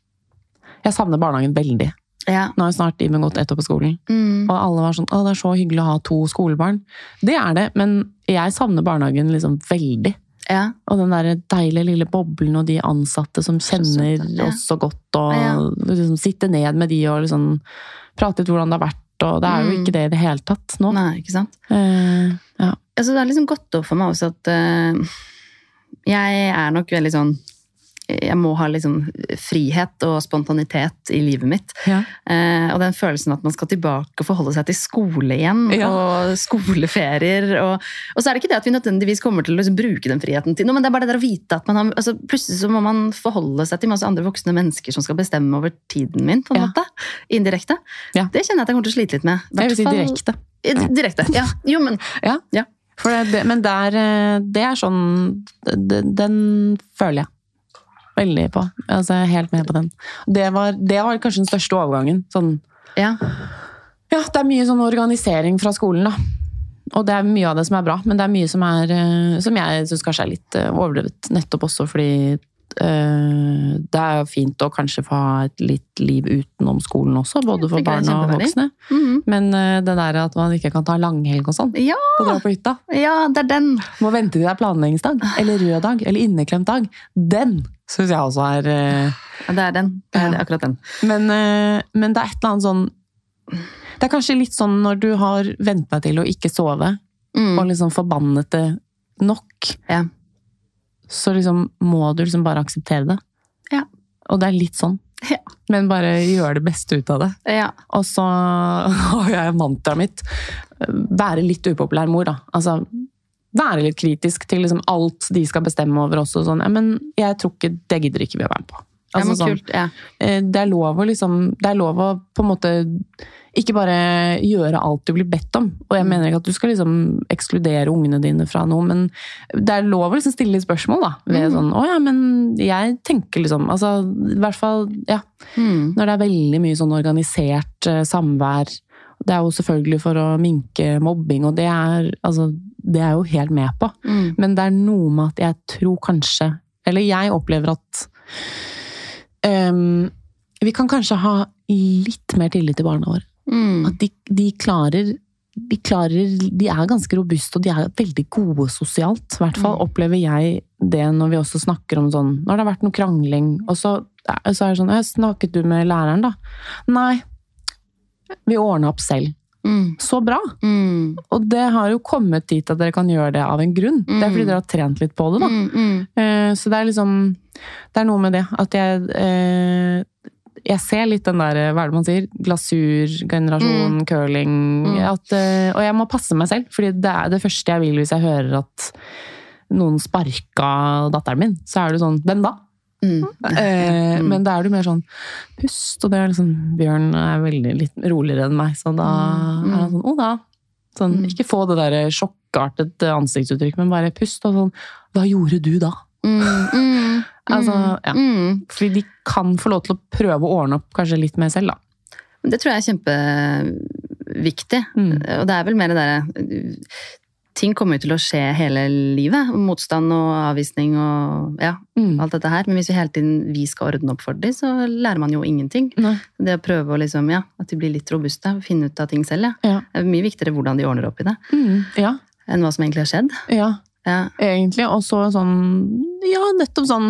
jeg savner barnehagen veldig. Ja. Nå har jeg snart Iben gått ett år på skolen, mm. og alle var sånn, å, det er så hyggelig å ha to skolebarn. Det er det, men jeg savner barnehagen liksom veldig. Ja. Og den der deilige lille boblen, og de ansatte som kjenner så ja. Oss så godt, og ja. Liksom sitte ned med de, og liksom prate litt hvordan det har vært, og det er jo ikke det i det hele tatt nå. Nei, ikke sant? Uh, ja. Altså, det er liksom gått opp for meg også at uh, jeg er nok veldig sånn, jeg må ha liksom frihet og spontanitet i livet mitt. Ja. Eh, og den følelsen at man skal tilbake og forholde seg til skole igjen, ja. Og skoleferier. Og, og så er det ikke det at vi nødvendigvis kommer til å liksom bruke den friheten til noe, men det er bare det der å vite at man har, altså, plutselig så må man forholde seg til masse andre voksne mennesker som skal bestemme over tiden min, på en ja. Måte. Indirekte. Ja. Det kjenner jeg at jeg kommer til å slite litt med. Jeg vil si direkte. Direkte, ja. Jo, men... Ja. Ja. For det, men der, det er sånn, den, den føler jeg. Veldig på. Altså, jeg er helt med på den. Det var, det var kanskje den største overgangen. Sånn, ja. Ja, det er mye sånn organisering fra skolen, da. Og det er mye av det som er bra, men det er mye som er, som jeg synes kanskje er litt overdrevet. Nettopp også fordi uh, det er jo fint å kanskje få ha et litt liv utenom skolen også, både for barn og voksne. Mm-hmm. Men uh, det der at man ikke kan ta langhelg og sånn, ja. Og dra på hytta. Ja, det er den. Må vente til det er planleggingsdag, eller rød dag, eller inneklemt dag. Den synes jeg også er... Uh, ja, det er den. Det er ja. Akkurat den. Men, uh, men det er et eller annet sånn... Det er kanskje litt sånn når du har vent deg til å ikke sove, mm. og liksom forbannet det nok, ja. Så liksom må du liksom bare akseptere det. Ja. Og det er litt sånn. Ja. Men bare gjøre det beste ut av det. Ja. Og så har jeg mantraet mitt. Være litt upopulær mor, da. Altså, være litt kritisk til liksom alt de skal bestemme over oss og sånn. Ja, men jeg tror ikke, det gidder ikke vi å være med på. Altså, ja, men sånn, kult, ja. Det er lov å liksom, det er lov å på en måte ikke bare gjøre alt du blir bedt om. Og jeg mener ikke at du skal liksom ekskludere ungene dine fra noe, men det er lov å liksom stille litt spørsmål da. Ved sånn, å ja, men jeg tenker liksom, altså i hvert fall, ja. Mm. Når det er veldig mye sånn organisert uh, samvær, det er jo selvfølgelig for å minke mobbing, og det er, altså, det er jo helt med på. Mm. Men det er noe med at jeg tror kanskje, eller jeg opplever at um, vi kan kanskje ha litt mer tillit til barna våre. Mm. At de, de klarer de klarer, de er ganske robuste, og de er veldig gode sosialt. I hvert fall mm. opplever jeg det når vi også snakker om sånn, når det har vært noe krangling, og så, så er det sånn, snakket du med læreren da? Nei, vi ordner opp selv. Mm. Så bra! Mm. Og det har jo kommet dit at dere kan gjøre det av en grunn. Mm. Det er fordi dere har trent litt på det da. Mm. Mm. Uh, så det er liksom, det er noe med det, at jeg uh, jeg ser litt den der, hva er det man sier, glasur, generasjon, mm. curling, mm. At, og jeg må passe meg selv, fordi det er det første jeg vil hvis jeg hører at noen sparka datteren min, så er det sånn, den da? Mm. Eh, mm. Men da er du mer sånn, pust, og det er liksom, Bjørn er veldig litt roligere enn meg, så da mm. er han sånn, å da, sånn, mm. ikke få det der sjokkartet ansiktsuttrykk, men bare pust, og sånn, hva gjorde du da? Mm. Mm. Altså, ja. Mm. Fordi de kan få lov til å prøve å ordne opp kanskje litt mer selv, da. Det tror jeg er kjempeviktig. Mm. Og det er vel mer det der, ting kommer jo til å skje hele livet. Motstand og avvisning og ja, mm. alt dette her. Men hvis vi hele tiden vi skal ordne opp for dem, så lærer man jo ingenting. Nei. Det å prøve å liksom, ja, at de blir litt robuste, finne ut av ting selv, ja. Ja. Det er mye viktigere hvordan de ordner opp i det. Mm. Ja. Enn hva som egentlig har skjedd. Ja. Ja. Egentlig, og så sånn, ja, nettopp sånn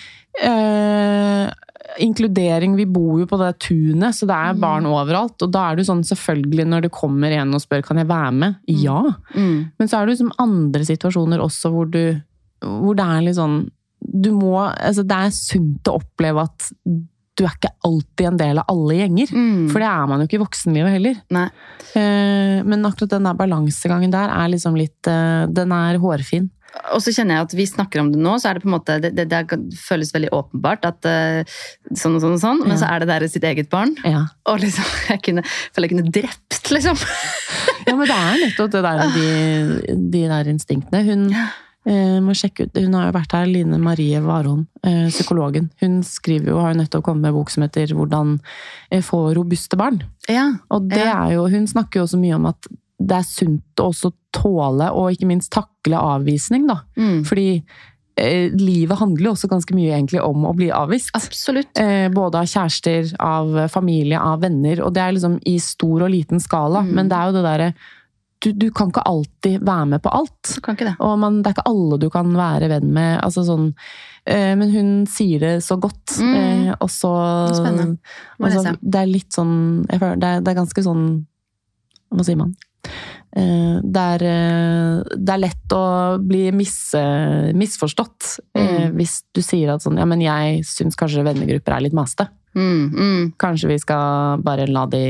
eh, inkludering, vi bor jo på det tunet, så det er barn mm. overalt, og da er det jo sånn, selvfølgelig når det kommer en og spør, kan jeg være med? Ja, mm. men så er det liksom andre situasjoner også hvor du, hvor det er litt sånn, du må, altså det er sunt å oppleve at du er ikke alltid en del av alle gjenger, mm. for det er man jo ikke i voksenlivet heller. Nei. Men akkurat den der balansegangen der er liksom litt, den er hårfin. Og så kjenner jeg at vi snakker om det nå, så er det på en måte, det, det, det føles veldig åpenbart at sånn og sånn og sånn, ja. Men så er det der sitt eget barn. Ja. Og liksom, jeg kunne, føler jeg kunne drept, liksom. Ja, men det er nettopp det der, de, de der instinktene. Hun... Ja. Uh, må sjekke ut. Hun har jo vært her, Line Marie Warholm, uh, psykologen. Hun skriver jo, har jo nettopp kommet med en bok som heter Hvordan få robuste barn. Ja, og det ja. Er jo, hun snakker jo også mye om at det er sunt å også tåle og ikke minst takle avvisning da. Mm. Fordi uh, livet handler jo også ganske mye egentlig om å bli avvist. Absolutt. Uh, både av kjærester, av familie, av venner, og det er liksom i stor og liten skala, mm. men det er jo det der Du, du kan ikke alltid være med på alt. Du kan ikke det. Og man, det er ikke alle du kan være venn med. Altså sånn, eh, men hun sier det så godt. Mm. Eh, og så... Spennende. Altså, det er litt sånn... Jeg føler, det, er, det er ganske sånn... Hva sier man? Eh, det, er, det er lett å bli mis, misforstått. Mm. Eh, hvis du sier at sånn, ja, men jeg synes kanskje vennegrupper er litt maste. Mm. Mm. Kanskje vi skal bare la de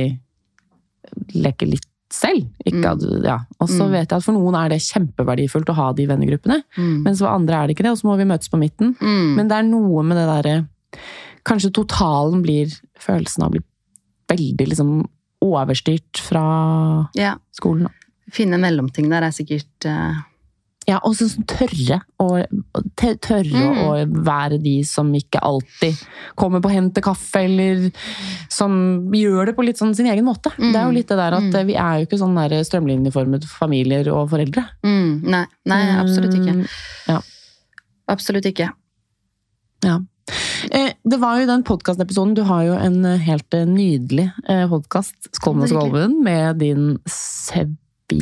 leke litt selv. Ikke at, ja. Og så mm. vet jeg at for noen er det kjempeverdifullt å ha de vennegruppene, mm. mens for andre er det ikke det, og så må vi møtes på midten. Mm. Men det er noe med det der, kanskje totalen blir, følelsen av å bli veldig liksom overstyrt fra ja. Skolen. Finne mellomting der er sikkert... Uh... Ja, og så tørre, og tørre mm. å være de som ikke alltid kommer på hente kaffe, eller som gjør det på litt sånn sin egen måte. Mm. Det er jo litt det der at mm. vi er jo ikke sånn der strømlinjeformet familier og foreldre. Mm. Nei, nei, absolutt ikke. Ja. Absolutt ikke. Ja. Det var jo den podcast-episoden, du har jo en helt nydelig podcast, Skål med Skålven, med din Seb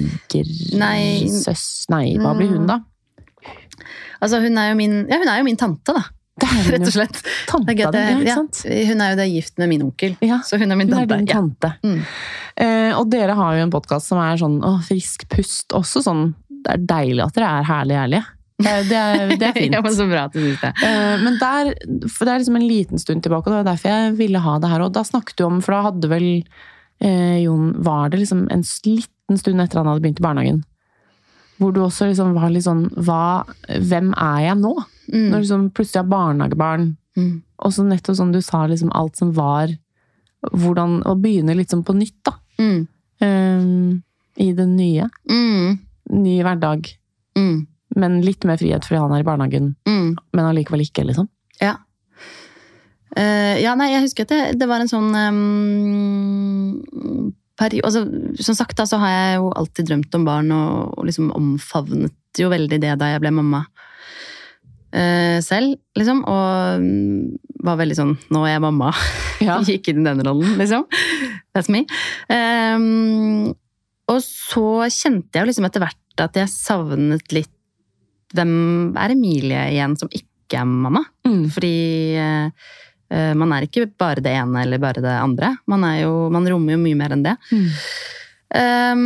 Nei. Søs, nei, hva blir hun da? Altså hun er jo min, ja, hun er jo min tante da. Rett og slett. Tante det, det, ja, ikke sant? Ja, hun er jo da gift med min onkel, ja, så hun er min hun tante. Er din tante. Ja. Mm. Eh, og dere har jo en podcast som er sånn, å, frisk pust, også sånn, det er deilig at dere er herlig ærlige. Det er, det er, det er fint. Ja, men så bra at du synes det. Men der, for det er liksom en liten stund tilbake, og det var derfor jeg ville ha det her. Og da snakket du om, for da hadde vel eh, Jon, var det liksom en liten stund etter han hadde begynt i barnehagen, hvor du også liksom var litt sånn, hva, hvem er jeg nå? Mm. Når liksom plutselig er barnehagebarn, mm. og så nettopp som du sa, liksom alt som var, hvordan, å begynne liksom på nytt da. Mm. Um, I det nye. Mm. Ny hverdag. Mm. Men litt mer frihet fordi han er i barnehagen. Mm. Men allikevel ikke, liksom. Ja. Uh, ja, nei, jeg husker at det, det var en sånn um, peri- altså, som sagt da, så har jeg jo alltid drømt om barn, og, og liksom omfavnet jo veldig det da jeg ble mamma uh, selv, liksom. Og var veldig sånn, nå er jeg mamma. Ja. Gikk inn i den rollen, liksom. That's me. Um, og så kjente jeg jo liksom etter hvert at jeg savnet litt hvem er Emilie igjen som ikke er mamma? Mm. Fordi uh, man er ikke bare det ene eller bare det andre. Man, er jo, man rommer jo mye mer enn det. Mm. Um,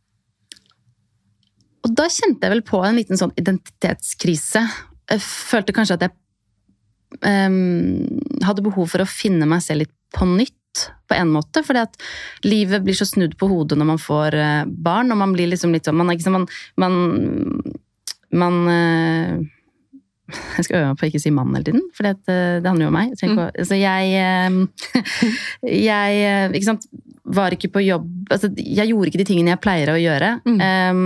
og da kjente jeg vel på en liten sånn identitetskrise. Jeg følte kanskje at jeg um, hadde behov for å finne meg selv litt på nytt, på en måte, fordi at livet blir så snudd på hodet når man får uh, barn, og man blir liksom litt sånn, man er ikke sånn, man, man, man uh, jeg skal øve meg på å ikke si mann hele tiden, for det, det handler jo om meg. Jeg, på, mm. altså jeg, jeg ikke sant, var ikke på jobb, altså jeg gjorde ikke de tingene jeg pleier å gjøre. Mm.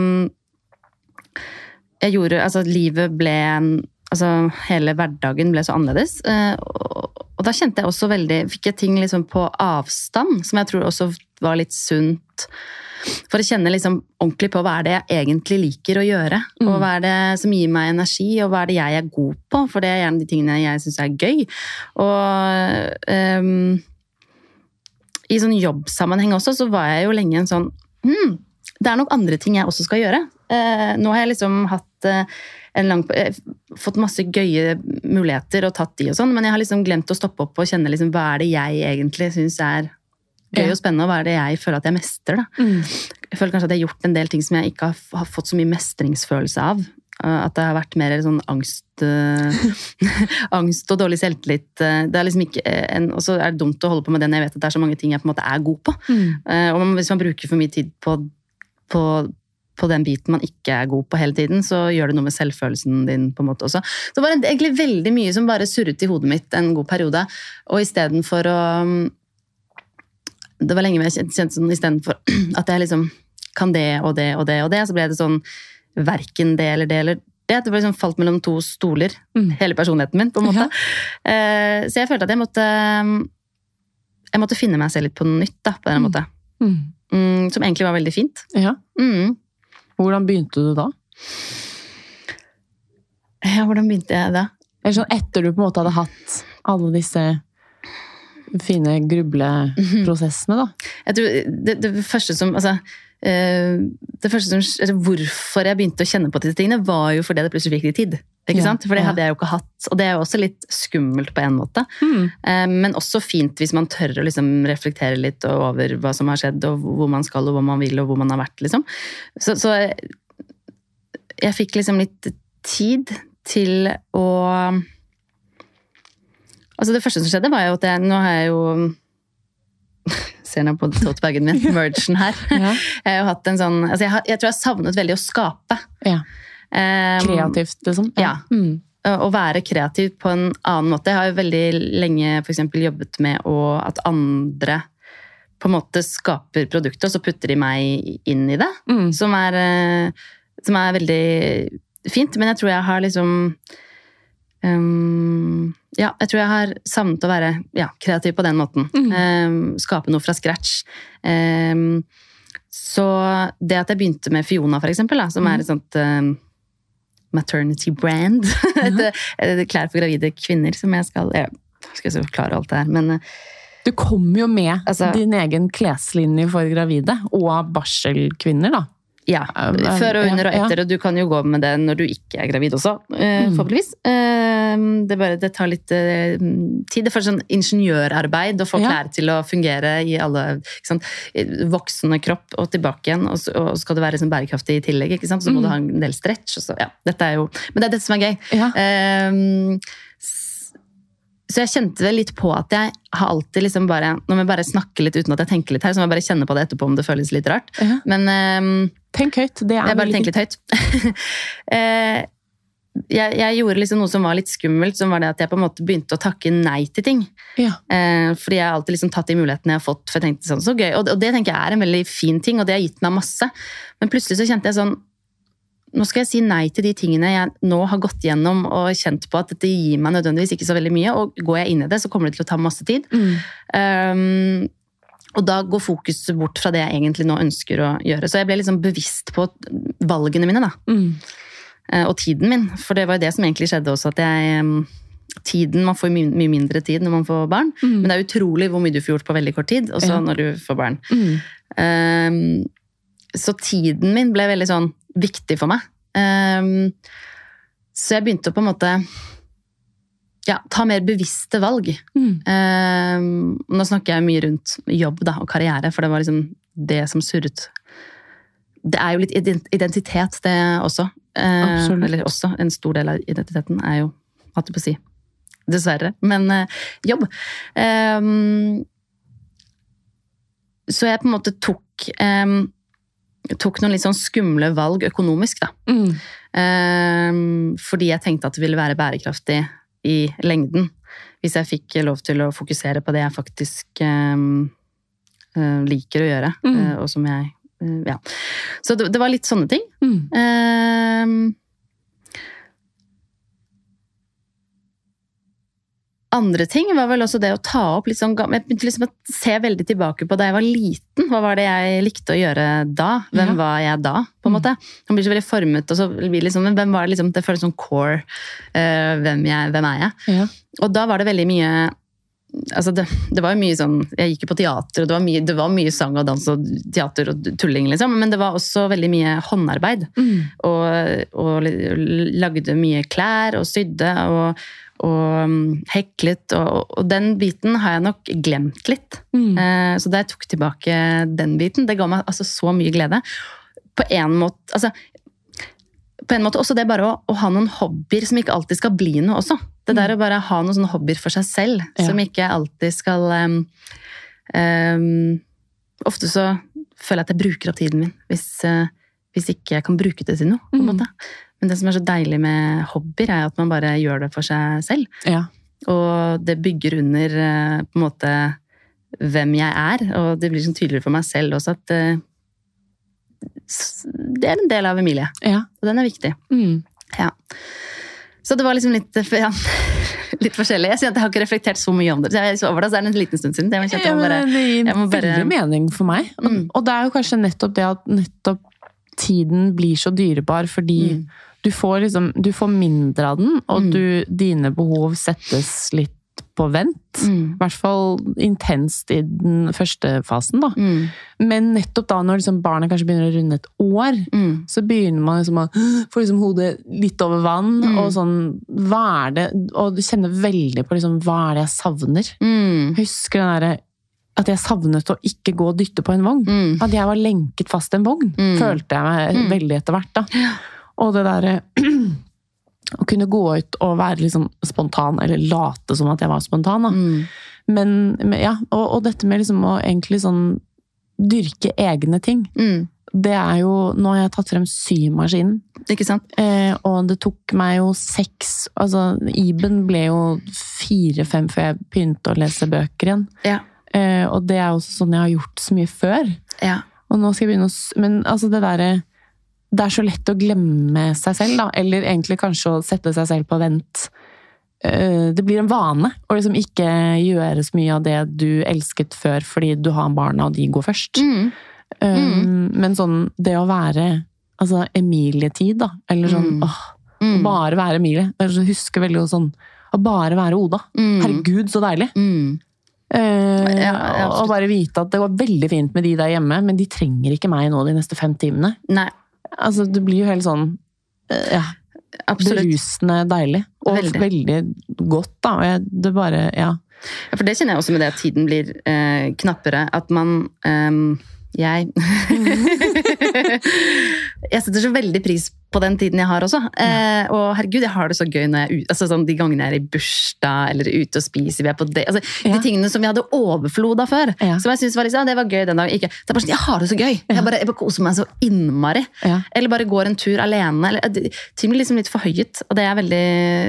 Um, jeg gjorde, altså livet ble, altså hele hverdagen ble så annerledes, uh, og, og da kjente jeg også veldig, fikk jeg ting liksom på avstand, som jeg tror også var litt sunt, for å kjenne liksom ordentlig på hva er det jeg egentlig liker å gjøre, mm. og hva er det som gir meg energi, og hva er det jeg er god på, for det er gjerne de tingene jeg synes er gøy. Og um, i sånn jobbsammenheng også, så var jeg jo lenge en sånn, hmm, det er nok andre ting jeg også skal gjøre. Uh, nå har jeg liksom hatt uh, en lang, uh, fått masse gøye muligheter og tatt de og sånn, men jeg har liksom glemt å stoppe opp og kjenne liksom, hva er det jeg egentlig synes er gøy og spennende, og hva er det jeg føler at jeg mestrer da. Mm. Jeg føler kanskje at jeg har gjort en del ting som jeg ikke har, har fått så mye mestringsfølelse av. At det har vært mer sånn angst, angst og dårlig selvtillit. Det er liksom ikke en, og så er det dumt å holde på med det når jeg vet at det er så mange ting jeg på en måte er god på. Mm. Og man, hvis man bruker for mye tid på, på, på den biten man ikke er god på hele tiden, så gjør det noe med selvfølelsen din på en måte også. Så det var egentlig veldig mye som bare surret i hodet mitt en god periode, og i stedet for å det var lenge jeg kjente sånn, i stedet for at jeg liksom kan det og det og det og det, så ble det sånn hverken det eller det eller det. Det var liksom falt mellom to stoler, mm. hele personligheten min, på en måte. Ja. Så jeg følte at jeg måtte jeg måtte finne meg selv litt på nytt, da, på den mm. måten. Mm. Mm, som egentlig var veldig fint. Ja. Mm. Hvordan begynte du da? Ja, hvordan begynte jeg da? Eller sånn etter du på en måte hadde hatt alle disse fine grubleprosessene, da? Jeg tror det, det første som, altså, det første som, altså, hvorfor jeg begynte å kjenne på disse tingene, var jo fordi det plutselig fikk litt tid. Ikke ja, sant? For det hadde jeg jo ikke hatt, og det er jo også litt skummelt på en måte. Mm. Men også fint hvis man tør å liksom reflektere litt over hva som har skjedd, og hvor man skal, og hvor man vil, og hvor man har vært, liksom. Så, så jeg fikk liksom litt tid til å altså det første som skjedde var jo at jeg, nå har jeg jo ser nå på totebagen min, mergen her. Ja. Jeg har jo hatt en sånn, altså jeg, har, jeg tror jeg har savnet veldig å skape. Ja. Kreativt, liksom. Ja. ja. Mm. Å være kreativ på en annen måte. Jeg har jo veldig lenge for eksempel jobbet med å, at andre på en måte skaper produkter, og så putter de meg inn i det, mm. som, er, som er veldig fint. Men jeg tror jeg har liksom Um, ja, jeg tror jeg har savnet å være ja, kreativ på den måten. Mm. Um, skape noe fra scratch. Um, så det at jeg begynte med Fiona, for eksempel, da, som mm. er et sånt um, maternity brand, mm. et, et klær for gravide kvinner, som jeg skal jeg skal så forklare alt det her, men du kommer jo med altså, din egen kleslinje for gravide, og barselkvinner, da. Ja, før og under og etter, ja. Og du kan jo gå med det når du ikke er gravid også, mm. forhåpentligvis. det, bare, det tar litt uh, tid. Det får sånn ingeniørarbeid å få Ja. klær til å fungere i alle ikke sant? Voksende kropp og tilbake igjen, og så, og så skal det være liksom bærekraftig i tillegg, ikke sant? Så må Mm. du ha en del stretch. Og så, ja, dette er jo, men det er dette som er gøy. Ja. Um, Så jeg kjente vel litt på at jeg har alltid liksom bare, når jeg bare snakker litt uten at jeg tenker litt her, så må jeg bare kjenne på det etterpå om det føles litt rart. Ja. Men um, Tenk høyt, det er jeg bare veldig tenker litt høyt. eh, jeg, jeg gjorde liksom noe som var litt skummelt, som var det at jeg på en måte begynte å takke nei til ting. Ja. Eh, fordi jeg har alltid liksom tatt de mulighetene jeg har fått, for jeg tenkte sånn, så gøy. Og, og det tenker jeg er en veldig fin ting, og det har gitt meg masse. Men plutselig så kjente jeg sånn, nå skal jeg si nei til de tingene jeg nå har gått gjennom og kjent på at dette gir meg nødvendigvis ikke så veldig mye, og går jeg inn i det, så kommer det til å ta masse tid. Mm. Um, og da går fokuset bort fra det jeg egentlig nå ønsker å gjøre. Så jeg ble liksom bevisst på valgene mine da. Mm. Uh, og tiden min, for det var jo det som egentlig skjedde også, at jeg... Um, tiden, man får mye, mye mindre tid når man får barn, Mm. men det er utrolig hvor mye du får gjort på veldig kort tid, også Ja. når du får barn. Mm. Um, så tiden min ble veldig sånn viktig for meg. Um, så jeg begynte å på en måte ja, ta mer bevisste valg. Mm. Um, nå snakker jeg mye rundt jobb da, og karriere, for det var liksom det som surret. Det er jo litt identitet det også. Uh, eller også en stor del av identiteten er jo, hatt det på å si, dessverre, men uh, jobb. Um, så jeg på en måte tok... Um, tok noen litt sånn skumle valg økonomisk da. Mm. Um, fordi jeg tenkte at det ville være bærekraftig i lengden. Hvis jeg fikk lov til å fokusere på det jeg faktisk um, uh, liker å gjøre. Mm. Uh, og som jeg, uh, ja. Så det, det var litt sånne ting. Mm. Um, Andre ting var vel også det å ta opp litt sånn, jeg begynte liksom å se veldig tilbake på da jeg var liten. Hva var det jeg likte å gjøre da? Hvem Ja. var jeg da, på en måte? Man blir så veldig formet, og så blir det liksom, men hvem var det liksom, det føles sånn core, uh, hvem, jeg, hvem er jeg? Ja. Og da var det veldig mye, altså det, det var jo mye sånn, jeg gikk jo på teater, og det var mye, det var mye sang og dans og teater og tulling liksom, men det var også veldig mye håndarbeid. Mm. Og, og lagde mye klær og sydde og og heklet, og, og den biten har jeg nok glemt litt. Mm. Eh, så da jeg tok tilbake den biten, det ga meg altså så mye glede. På en måte, altså, på en måte også det bare å, å ha noen hobbyer som ikke alltid skal bli noe også. Det der å bare ha noen sånne hobbyer for seg selv, Ja. som ikke alltid skal... Um, um, ofte så føler jeg at jeg bruker av tiden min, hvis, uh, hvis ikke jeg kan bruke det til noe, på en Mm. måte. Men det som er så deilig med hobbyer er at man bare gjør det for seg selv. Ja. Og det bygger under eh, på en måte hvem jeg er, og det blir sånn tydeligere for meg selv også at eh, s- det er en del av Emilie, Ja. og den er viktig. Mm. Ja. Så det var liksom litt, ja, litt forskjellig. Jeg sier at jeg har ikke reflektert så mye om det. Så jeg så over det, så er det en liten stund siden. Jeg, jeg, Ja, må bare, men det gir jeg må bare- veldig mening for meg. Og, Mm. og det er jo kanskje nettopp det at nettopp tiden blir så dyrebar, fordi Mm. du, får liksom, du får mindre av den, og Mm. du, dine behov settes litt på vent. Mm. I hvert fall intenst i den første fasen da. Mm. Men nettopp da når liksom barnet kanskje begynner å runde et år, Mm. så begynner man liksom å få liksom hodet litt over vann, Mm. og sånn, hva er det, og du kjenner veldig på liksom, hva er det jeg savner? Mm. Jeg husker den der, at jeg savnet å ikke gå og dytte på en vogn. Mm. At jeg var lenket fast i en vogn, Mm. følte jeg meg Mm. veldig etter hvert da. Og det der å kunne gå ut og være liksom spontan, eller late som at jeg var spontan da. Mm. Men, men ja, og, og dette med liksom å egentlig sånn dyrke egne ting, Mm. det er jo, nå har jeg tatt frem symaskinen, Ikke sant? eh, og det tok meg jo seks, altså Iben ble jo fire-fem før jeg begynte å lese bøker igjen. Ja. Eh, og det er jo også sånn jeg har gjort så mye før. Ja. Og nå skal jeg begynne å... s- Men altså det der, det er så lett å glemme seg selv da, eller egentlig kanskje å sette seg selv på vent. Eh, det blir en vane å liksom ikke gjøre så mye av det du elsket før, fordi du har barna og de går først. Mm. Eh, Mm. Men sånn, det å være, altså Emilie-tid da, eller sånn, Mm. åh, Mm. bare være Emilie. Jeg husker veldig sånn, å bare være Oda. Mm. Herregud, så deilig. Mm. Eh, Ja, ja, og bare vite at det går veldig fint med de der hjemme, men de trenger ikke meg nå de neste fem timene. Nei. Altså, det blir jo helt sånn, eh, ja. Absolutt. berusende deilig. Og Veldig. veldig godt, da. Og jeg, det bare, ja. Ja, for det kjenner jeg også med det at tiden blir eh, knappere, at man eh, jeg jeg setter så veldig pris på den tiden jeg har også. Eh, og herregud, jeg har det så gøy når jeg er ute, altså sånn, de gangene jeg er i bursdag eller ute og spiser, vi er på det, altså, Ja. de tingene som vi hadde overflod av før, Ja. som jeg synes var liksom, ja, det var gøy den dagen, ikke. Så jeg bare sånn, jeg har det så gøy. Jeg bare, jeg bare koser meg så innmari. Ja. Eller bare går en tur alene. Eller, det- ting blir liksom litt forhøyet, og det er veldig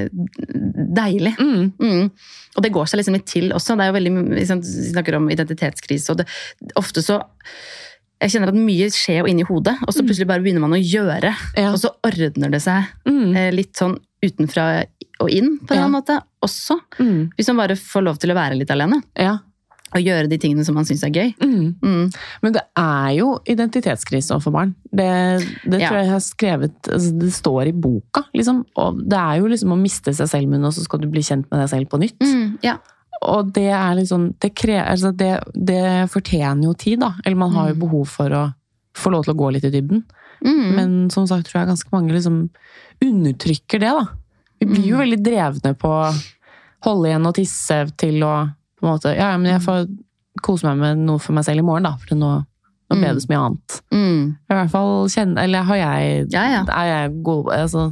deilig. Mm. Mm. Og det går seg liksom litt til også. Det er jo veldig, liksom, vi snakker om identitetskrise, og det, ofte så jeg kjenner at mye skjer jo inni hodet, og så plutselig bare begynner man å gjøre, Ja. og så ordner det seg Mm. eh, litt sånn utenfra og inn på en Ja. annen måte også. Mm. Hvis man bare får lov til å være litt alene, Ja. og gjøre de tingene som man synes er gøy. Mm. Mm. Men det er jo identitetskrise overfor barn. Det, det Ja. tror jeg jeg har skrevet, altså det står i boka, liksom. Og det er jo liksom å miste seg selv, men også skal du bli kjent med deg selv på nytt. Mm. Ja. Og det er liksom, det, kre, altså det, det fortjener jo tid, da. Eller man har jo behov for å få lov til å gå litt i dybden. Mm. Men som sagt tror jeg ganske mange liksom undertrykker det, da. Vi blir jo veldig drevne på å holde igjen og tisse til å på en måte, ja, men jeg får kose meg med noe for meg selv i morgen, da. For nå, nå ble det så mye annet. Mm. I hvert fall kjenne, eller har jeg, Ja, ja. er jeg god, altså,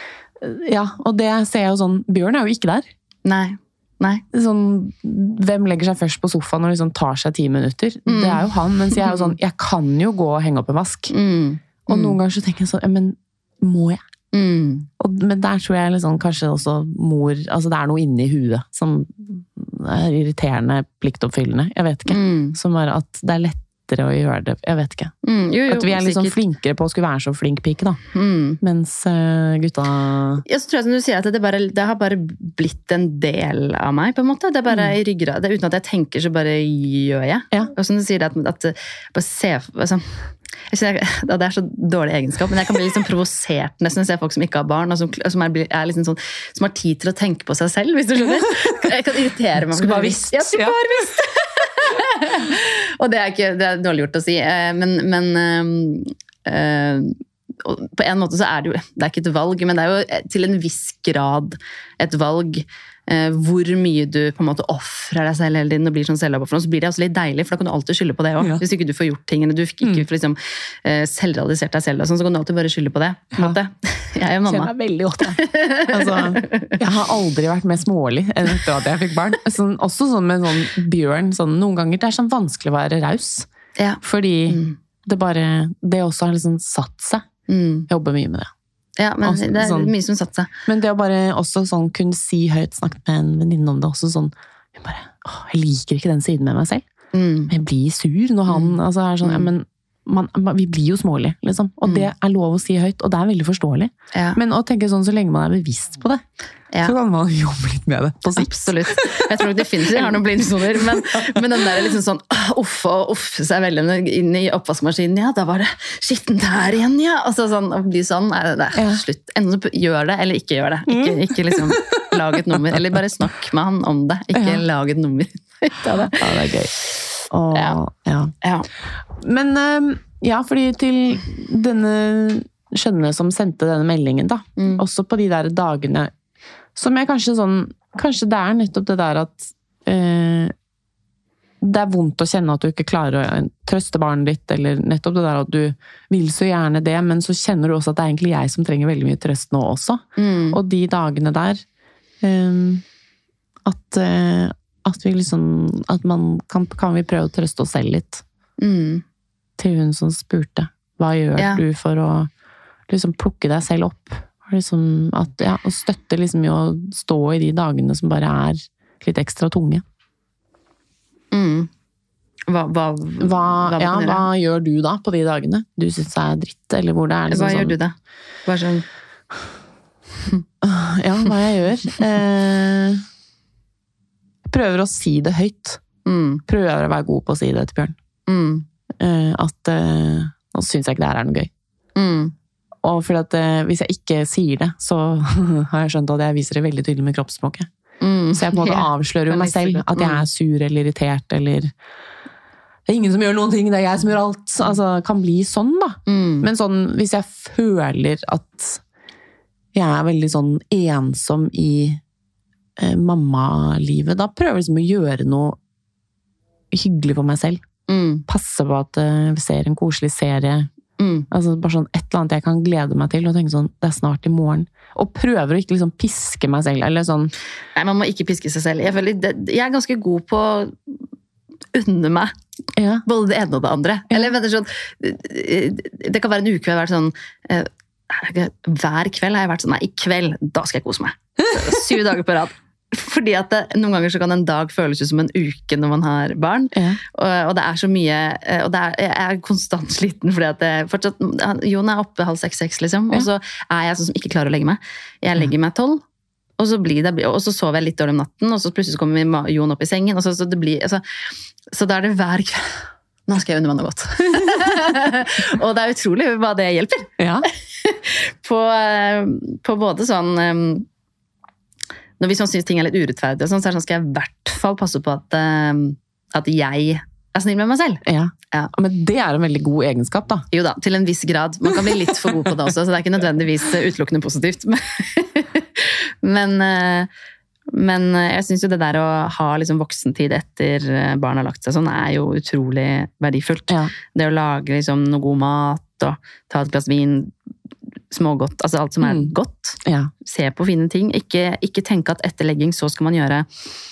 ja, og det ser jeg jo sånn, Bjørn er jo ikke der. Nei. Nei. Sånn, hvem legger seg først på sofaen og liksom tar seg ti minutter? Mm. Det er jo han, mens jeg er jo sånn, jeg kan jo gå og henge opp en vask. Mm. Og noen ganger så tenker jeg sånn, ja, men må jeg? Mm. Og, men der tror jeg liksom kanskje også mor, altså det er noe inni huet som er irriterende, pliktoppfyllende, jeg vet ikke. Mm. Som er at det er lettere å gjøre det, jeg vet ikke. Mm. Jo, jo, At vi er liksom sikkert. flinkere på å skulle være så flink pike da. Mm. Mens uh, gutta... Ja, så tror jeg som du sier at det, bare, det har bare blitt en del av meg, på en måte. Det er bare i ryggrad. Det er uten at jeg tenker, så bare gjør jeg. Ja. Og som du sier, at, at bare se, altså, jeg kjenner, det er så dårlig egenskap, men jeg kan bli litt sånn provosert nesten når jeg ser folk som ikke har barn, og som, som, er, er liksom sånn, som har tid til å tenke på seg selv, hvis du skjønner. Jeg kan irritere meg. Skulle bare visst. Ja, skulle Ja. bare visst. Og det er ikke, det er dårlig gjort å si, eh, men, men eh, eh, og på en måte så er det jo, det er ikke et valg, men det er jo til en viss grad et valg eh, hvor mye du på en måte offrer deg selv hele tiden og blir sånn selvoppofrende, så blir det også litt deilig, for da kan du alltid skylde på det også. Ja. Hvis ikke du får gjort ting, eller du ikke Mm. får liksom, eh, selvrealisert deg selv, og sånn, så kan du alltid bare skylde på det. På en Ja. måte. Jeg er jo mamma. Kjenner meg veldig godt, jeg. Altså, jeg har aldri vært mer smålig enn etter at jeg fikk barn. Sånn, også sånn med sånn Bjørn, sånn, noen ganger det er sånn vanskelig å være raus. Ja. Fordi Mm. det bare, det også har liksom satt seg. Mm. Jeg jobber mye med det. Ja, men Altså, det er sånn- mye som satt seg. Men det å bare også sånn kunne si høyt, snakket med en venninne om det, også sånn, jeg bare, åh, jeg liker ikke den siden med meg selv. Mm. Men jeg blir sur når han, altså er sånn, ja, men man, man, vi blir jo smålige, liksom. Og det er lov å si høyt, og det er veldig forståelig. Ja. Men å tenke sånn, så lenge man er bevisst på det, Ja. så kan man jobbe litt med det på sikt. Absolutt. Jeg tror definitivt jeg har noen blindsoner, men, men den der liksom sånn uff og uff seg veldig inn i oppvaskmaskinen, ja, da var det skittent her igjen, ja. Altså sånn, å bli sånn, er det, det er Ja. slutt. Enten så gjør det, eller ikke gjør det. Ikke, ikke liksom lag et nummer, eller bare snakk med han om det. Ikke Ja. lag et nummer ut av det. Ja, det er gøy. Åh, Ja. ja. Ja. Men øhm, ja, fordi til denne skjønne som sendte denne meldingen da, Mm. også på de der dagene, som jeg kanskje sånn, kanskje det er nettopp det der at øh, det er vondt å kjenne at du ikke klarer å trøste barnet ditt, eller nettopp det der at du vil så gjerne det, men så kjenner du også at det er egentlig jeg som trenger veldig mye trøst nå også. Mm. Og de dagene der, øhm, at, øh, at vi liksom, at man kan, kan vi prøve å trøste oss selv litt. Mm. Til hun som spurte, hva gjør Ja. du for å liksom plukke deg selv opp? Og Liksom at, ja, og støtte liksom i å stå i de dagene som bare er litt ekstra tunge. Mm. Hva, hva, Hva, hva, ja, kan dere? hva gjør du da på de dagene? Du synes det er dritt, eller hvor det er liksom Hva sånn... gjør du da? Bare sånn, Ja, hva jeg gjør? Eh, prøver å si det høyt. mm, Prøver å være god på å si det til Bjørn. mm, Eh, at eh, nå synes jeg ikke det her er noe gøy. mm, Og for at eh, hvis jeg ikke sier det, så har jeg skjønt at jeg viser det veldig tydelig med kroppsspråket. mm. Så jeg på en måte Ja. avslører jo Jeg meg visste selv, det. at jeg Mm. er sur eller irritert, eller det er ingen som gjør noen ting, det er jeg som gjør alt. Altså, kan bli sånn da. Mm. Men sånn, hvis jeg føler at jeg er veldig sånn ensom i eh, mammalivet, da prøver jeg liksom å gjøre noe hyggelig for meg selv. Mm. Passe på at jeg uh, ser en koselig serie. Mm. Altså bare sånn et eller annet jeg kan glede meg til, og tenke sånn, det er snart i morgen. Og prøver å ikke liksom piske meg selv, eller sånn. Nei, man må ikke piske seg selv. Jeg, føler, det, jeg er ganske god på å unne meg. Ja. Både det ene og det andre. Ja. Eller jeg mener sånn, det kan være en uke hvor jeg har vært sånn, uh, hver kveld har jeg vært sånn, nei, i kveld, da skal jeg kose meg. Syv dager på rad. Fordi at det, noen ganger så kan en dag føles ut som en uke når man har barn, ja. og, og det er så mye, og det er, jeg er konstant sliten, fordi at det, fortsatt, Jon er oppe halv seks, seks liksom, ja. Og så er jeg sånn som ikke klarer å legge meg. Jeg legger meg tolv, og så, blir det, og så sover jeg litt dårlig om natten, og så plutselig så kommer Jon opp i sengen, og så, så, det blir, altså, så da er det hver kveld. Nå skal jeg unne meg noe godt. Og det er utrolig hva det hjelper. Ja. på, på både sånn... Når hvis man synes ting er litt urettferdig, så, så skal jeg i hvert fall passe på at, uh, at jeg er snill med meg selv. Ja. Ja. Men det er en veldig god egenskap, da. Jo da, til en viss grad. Man kan bli litt for god på det også, så det er ikke nødvendigvis utelukkende positivt. men, uh, men jeg synes jo det der å ha liksom voksentid etter barn har lagt seg sånn, er jo utrolig verdifullt. Ja. Det å lage liksom noe god mat, og ta et glass vin, smågodt, altså alt som er mm. godt. Ja. Se på fine ting. Ikke, ikke tenke at etter legging så skal man gjøre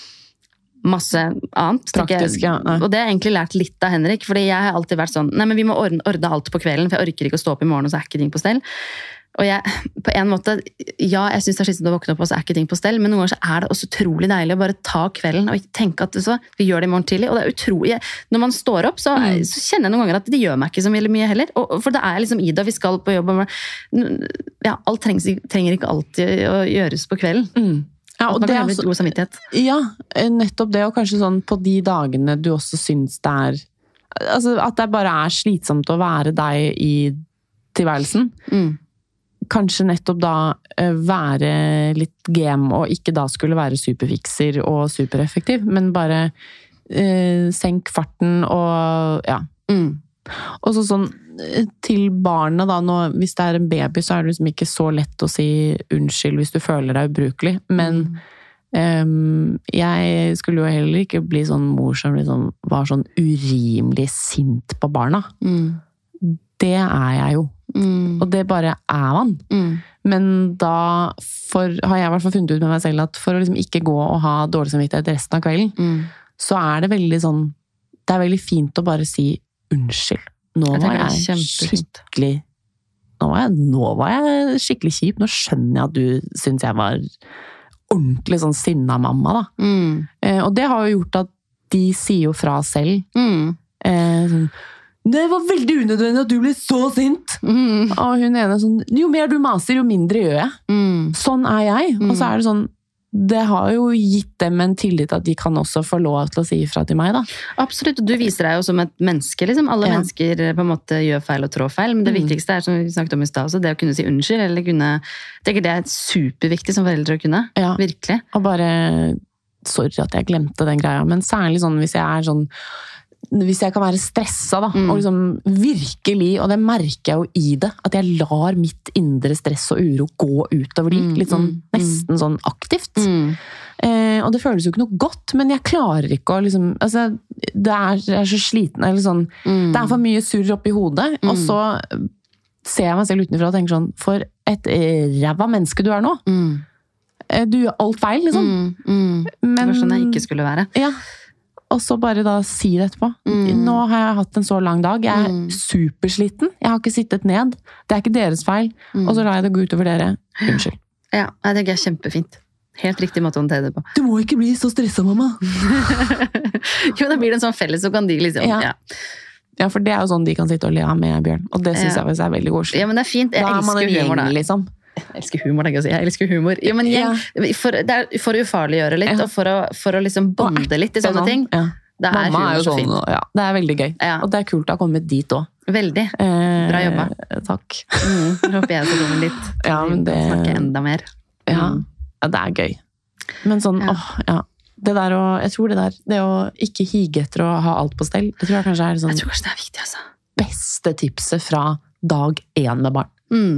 masse annet. Praktisk, ja. Og det har jeg egentlig lært litt av Henrik, fordi jeg har alltid vært sånn, nei, men vi må ordne, ordne alt på kvelden, for jeg orker ikke å stå opp i morgen, og så er ikke ting på stell. Og jeg, på en måte, ja, jeg synes det er slitsomt å våkne opp, og så er ikke ting på stell, men noen ganger så er det også utrolig deilig å bare ta kvelden, og ikke tenke at så, vi gjør det i morgen tidlig, og det er utrolig, jeg, når man står opp, så, mm. så kjenner jeg noen ganger at det gjør meg ikke så mye heller, og, for det er liksom i det, vi skal på jobb, og, ja, alt trengs, trenger ikke alltid å gjøres på kvelden. Mm. Ja, og det er også, god samvittighet. Ja, nettopp det, og kanskje sånn på de dagene du også synes det er, altså at det bare er slitsomt å være deg i tilværelsen. Mm. Kanskje nettopp da være litt game, og ikke da skulle være superfikser og supereffektiv, men bare eh, senk farten og ja. Mm. Og så sånn, til barna da, nå, hvis det er en baby, så er det liksom ikke så lett å si unnskyld hvis du føler deg ubrukelig, men mm. um, jeg skulle jo heller ikke bli sånn mor som liksom var sånn urimelig sint på barna. Mm. Det er jeg jo. Mm. Og det bare er man. Mm. Men da for, har jeg i hvert fall funnet ut med meg selv at for å liksom ikke gå og ha dårlig samvittighet resten av kvelden, mm. så er det veldig sånn, det er veldig fint å bare si unnskyld. Nå var jeg, jeg skikkelig nå var, jeg, nå var jeg skikkelig kjip. Nå skjønner jeg at du synes jeg var ordentlig sånn sinna mamma da. Mm. Eh, og det har jo gjort at de sier jo fra selv. Mm. Eh, sånn, det var veldig unødvendig at du ble så sint. Mm. Og hun ene sånn, jo mer du maser, jo mindre gjør jeg. Mm. Sånn er jeg. Mm. Og så er det sånn, det har jo gitt dem en tillit at de kan også få lov til å si ifra til meg da. Absolutt, og du viser deg jo som et menneske, liksom. Alle ja. Mennesker på en måte gjør feil og trår feil, men det mm. viktigste er, som vi snakket om i sted, det å kunne si unnskyld, eller kunne, jeg tenker det er superviktig som foreldre å kunne. Ja. Virkelig. Og bare, sorry at jeg glemte den greia, men særlig sånn hvis jeg er sånn, hvis jeg kan være stresset da, mm. og liksom virkelig, og det merker jeg jo i det, at jeg lar mitt indre stress og uro gå utover de, litt sånn, mm. nesten sånn aktivt. Mm. Eh, og det føles jo ikke noe godt, men jeg klarer ikke å liksom, altså, det er, jeg er så sliten, eller sånn, mm. det er for mye surr opp i hodet, mm. og så ser jeg meg selv utenfra og tenker sånn, for et ræva menneske du er nå. Mm. Du gjør alt feil, liksom. Mm. Mm. Men, det var sånn jeg ikke skulle være. Ja. Og så bare da si det etterpå. Mm. Nå har jeg hatt en så lang dag. Jeg er mm. supersliten. Jeg har ikke sittet ned. Det er ikke deres feil. Mm. Og så lar jeg det gå utover dere. Unnskyld. Ja, det er kjempefint. Helt riktig måte å håndtere det på. Du må ikke bli så stresset, mamma. Jo, da blir det en sånn felles, så kan de liksom... Ja. Ja. Ja, for det er jo sånn de kan sitte og le av med Bjørn. Og det synes ja. Jeg er veldig koselig. Ja, men det er fint. Jeg da er man en gjeng, liksom. Jeg elsker humor, det jeg si. Jeg elsker humor. Ja, men jeg, ja. for, det er for å ufarliggjøre litt, ja. Og for å, for å liksom bonde litt i sånne ting. Ja. Det er Mamma er jo sånn, fint. Ja, det er veldig gøy. Ja. Og det er kult å ha kommet dit også. Veldig. Bra jobba. Eh, takk. Mm, jeg håper jeg skal komme litt. Ja, men det... Snakke enda mer. Ja, mm. ja, det er gøy. Men sånn, ja. Åh, ja. Det der å, jeg tror det der, det å ikke hige etter å ha alt på stell, det tror jeg kanskje er sånn... Jeg tror kanskje det er viktig, altså. Beste tipset fra dag én med barn. Mm.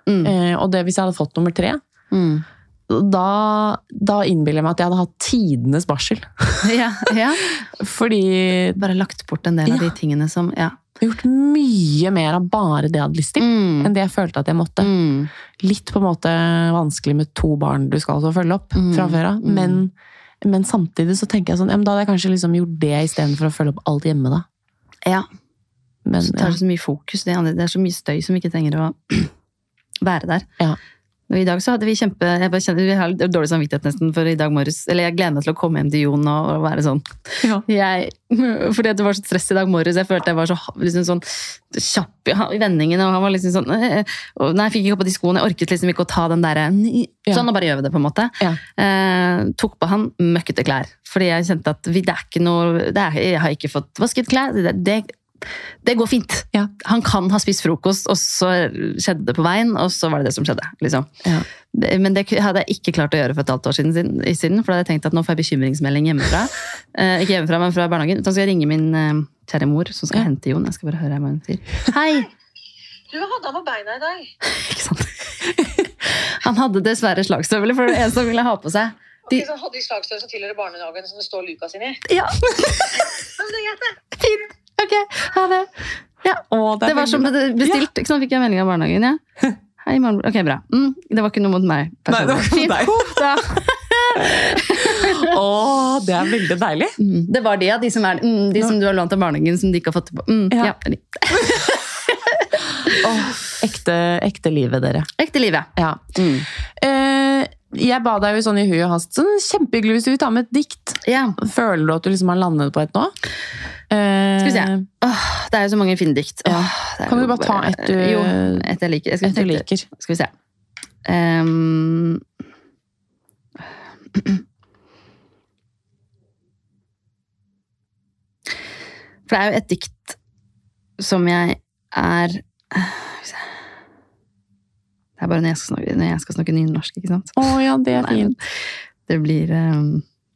Mm. Eh, og det hvis jeg hadde fått nummer tre, Mm. da, da innbiller jeg meg at jeg hadde hatt tidenes barsel. Ja, ja. Fordi Bare lagt bort en del av Ja. de tingene som, ja. jeg har gjort mye mer av bare det jeg hadde lyst til, Mm. enn det jeg følte at jeg måtte. Mm. Litt på en måte vanskelig med to barn du skal altså følge opp Mm. fra før av, Mm. men, men samtidig så tenker jeg sånn, ja, men da hadde jeg kanskje liksom gjort det i stedet for å følge opp alt hjemme da. Ja, Men, så tar det så mye fokus. Det, andre, det er så mye støy som ikke trenger å være der. Ja. Og i dag så hadde vi kjempe... Jeg bare kjenner, vi har dårlig samvittighet nesten for i dag morges. Eller jeg gleder meg til å komme hjem til Jon og, og være sånn. Ja. Jeg, fordi det var så stress i dag morges. Jeg følte jeg var så liksom sånn kjapp i vendingen. Og han var liksom sånn... Og nei, jeg fikk ikke opp på de skoene. Jeg orket liksom ikke å ta den der... Sånn, og bare gjøre det på en måte. Ja. Eh, tok på han møkkete klær. Fordi jeg kjente at vi, det er ikke noe... Det er, jeg har ikke fått vasket klær. Det, det Det går fint. Ja. Han kan ha spist frokost, og så skjedde det på veien, og så var det det som skjedde. Liksom. Ja. Det, men det hadde jeg ikke klart å gjøre for et halvt år siden, siden for da hadde jeg tenkt at nå får jeg bekymringsmelding hjemmefra. eh, ikke hjemmefra, men fra barnehagen. Så skal jeg ringe min eh, kjære mor, som skal Ja. hente Jon. Jeg skal bare høre hva hun sier. Hei! Du hadde han på beina i dag. Ikke sant? Han hadde dessverre slagstøvler, for det var det eneste han ville ha på seg. De, Ok, så hadde de slagstøv som tilhører barnehagen som det står Lukas inni. ja, Men det er greit, det. fint! Ok, ha det. Ja. Å, det, Det var som bestilt, ikke sant? Fikk jeg melding av barnehagen, ja. Hei, morgen. Ok, bra. Mm, det var ikke noe mot meg. Nei, det var ikke mot deg. Fint. Å, det er veldig deilig. Mm, det var de, ja. De som, er, mm, de som du har lånt av barnehagen, som de ikke har fått på. Mm, Ja. ja. de. Åh, ekte, ekte livet, dere. Ekte livet. Ja. Mm. Eh, jeg ba deg jo sånn i hui og hast, sånn kjempehyggelig hvis du vil ta med et dikt. Ja. Føler du at du liksom har landet på et nå? Eh, Skal vi se. Åh, det er jo så mange fine dikt. Ja. Åh, det er Kan du jo bare ta et du- Jo, et jeg liker. Jeg skal, Et du liker. Skal vi se. Um, For det er jo et dikt som jeg er Skal vi se. Det er bare når jeg skal snakke, når jeg skal snakke nynorsk, ikke sant? Å ja, det er Nei, men fint. Det blir um,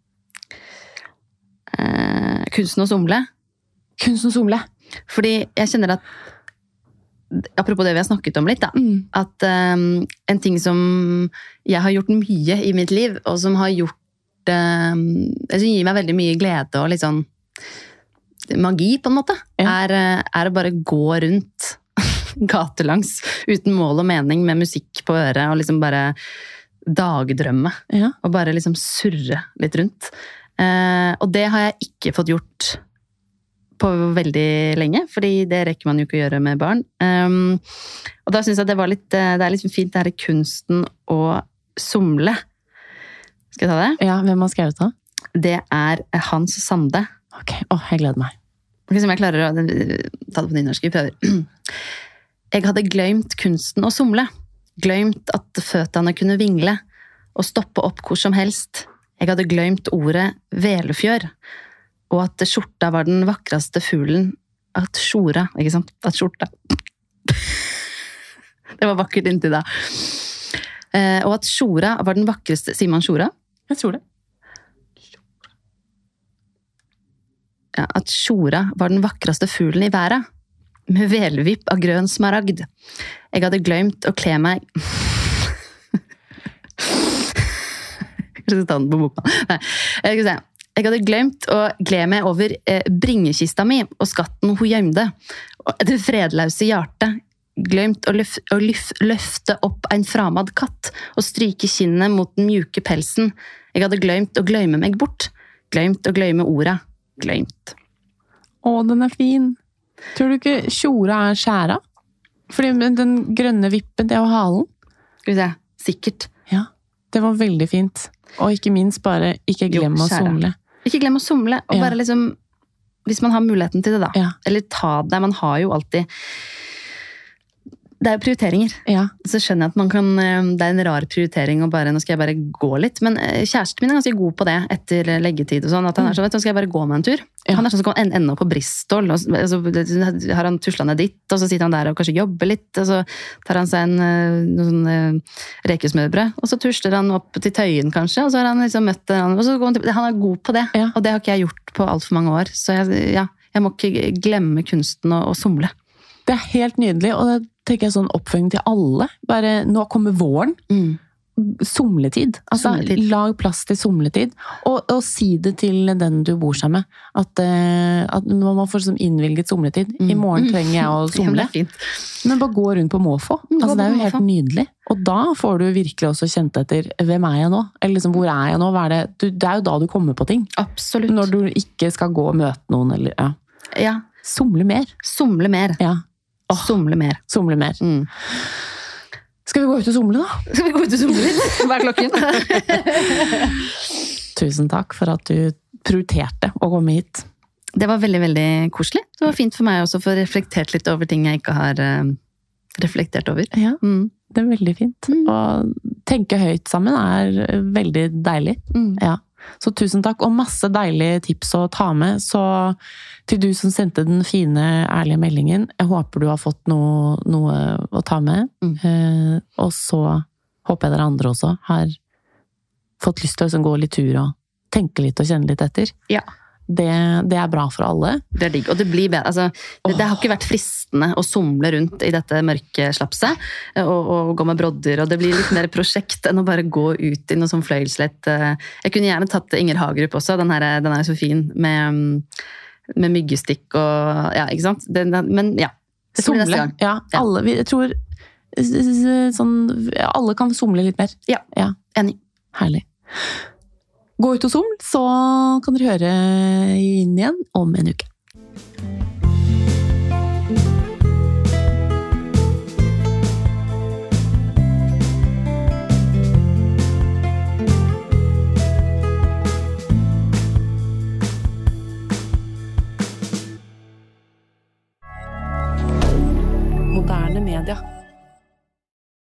eh, Kunsten å somle. Kunsten somle. Fordi jeg kjenner at apropos det vi har snakket om litt, da. Mm. At um, en ting som jeg har gjort mye i mitt liv, og som har gjort um, som gir meg veldig mye glede og litt sånn magi, på en måte, Ja. er, er å bare gå rundt gatelangs uten mål og mening med musikk på øret og liksom bare dagdrømme. Ja. Og bare liksom surre litt rundt. Eh, og det har jeg ikke fått gjort på veldig lenge, fordi det rekker man jo ikke å gjøre med barn. Um, og da synes jeg at det var litt, det er litt fint det her kunsten å somle. Skal jeg ta det? Ja, hvem har skrevet det? Det er Hans Sande. Ok, åh, jeg gleder meg. Ok, som jeg klarer å ta det på nynorsk. Vi prøver. Jeg hadde glemt kunsten å somle. Glemt at føttene kunne vingle og stoppe opp hvor som helst. Jeg hadde glemt ordet velefjør, og at skjorta var den vakreste fuglen. At skjora, ikke sant? At skjorta. Det var vakkert inntil da. Eh, og at skjora var den vakreste... Sier man skjora? Jeg tror det. Ja, at skjora var den vakreste fuglen i været, med velvipp av grønn smaragd. Jeg hadde glemt å kle meg... Jeg skal ta den på boka. Nei, jeg skal se. Jeg hadde glemt å glede meg over eh, bringekista mi og skatten hun gjemte. Og det fredløse hjertet. Glemt å, løf, å løf, løfte opp en framad katt og stryke kinnet mot den mjuke pelsen. Jeg hadde glemt å glemme meg bort. Glemt å glemme orda. Glemt. Å, den er fin. Tror du ikke kjora er skjæra? Fordi med den grønne vippen, det var halen. Skal vi se. Sikkert. Ja, det var veldig fint. Og ikke minst bare, ikke glem Jo, å skjæra. somle. Ikke glem å somle, og Ja. bare liksom, hvis man har muligheten til det da, Ja. eller ta det, man har jo alltid, det er jo prioriteringer. Ja, Så skjønner jeg at man kan, det er en rar prioritering, og bare, nå skal jeg bare gå litt, men kjæresten min er ganske god på det, etter leggetid og sånn, at han er sånn, vet du, nå skal jeg bare gå med en tur. Ja. Han er sånn som kan ende opp på Bristol, og så altså, har han tuslet ned dit, og så sitter han der og kanskje jobber litt, og så tar han seg en noen sånn rekesmørbrød, og så tusler han opp til Tøyen kanskje, og så har han liksom møtt han, og så går han til, han er god på det, Ja. og det har ikke jeg gjort på alt for mange år, så jeg, ja, jeg må ikke glemme kunsten å, å somle. Det er helt nydelig, og det tenker jeg sånn oppfølging til alle. Bare, nå kommer våren. Mm. Somletid. Altså, Somletid. lag plass til somletid. Og, og si det til den du bor sammen med. At, uh, at når man får sånn innvilget somletid. Mm. I morgen trenger jeg å somle. Ja, det er fint. Men bare gå rundt på måfå. Altså, det er jo helt nydelig. Og da får du virkelig også kjent etter hvem er jeg nå? Eller liksom, hvor er jeg nå? Hva er det? Du, det er jo da du kommer på ting. Absolutt. Når du ikke skal gå og møte noen. Eller, ja. Ja. Somle mer. Somle mer. Ja. Åh, somle mer. Somle mer. Mm. Skal vi gå ut og somle, da? Skal vi gå ut og somle litt? Hva er klokken? Tusen takk for at du prioriterte å komme hit. Det var veldig, veldig koselig. Det var fint for meg også å få reflektert litt over ting jeg ikke har uh, reflektert over. Ja, mm. det er veldig fint. Mm. Å tenke høyt sammen er veldig deilig. Mm. Ja. Så tusen takk, og masse deilige tips å ta med. Så til du som sendte den fine, ærlige meldingen, jeg håper du har fått noe, noe å ta med. Mm. Eh, og så håper jeg dere andre også har fått lyst til å gå litt tur og tenke litt og kjenne litt etter. Ja. Det, det er bra for alle. Det er digg, og det blir bedre. Altså, det, det har ikke vært fristende å somle rundt i dette mørke slapset, og, og gå med brodder, og det blir litt mer prosjekt enn å bare gå ut i noe sånn fløyelslett. Jeg kunne gjerne tatt Inger Hagerup også, den, her, den er så fin, med, med myggestikk og, ja, ikke sant? Den, men ja, det får vi neste gang. Ja, alle, jeg tror sånn, alle kan somle litt mer. Ja, ja. Enig. Herlig. Gå ut og soml, så kan dere høre inn igjen om en uke. Moderne media.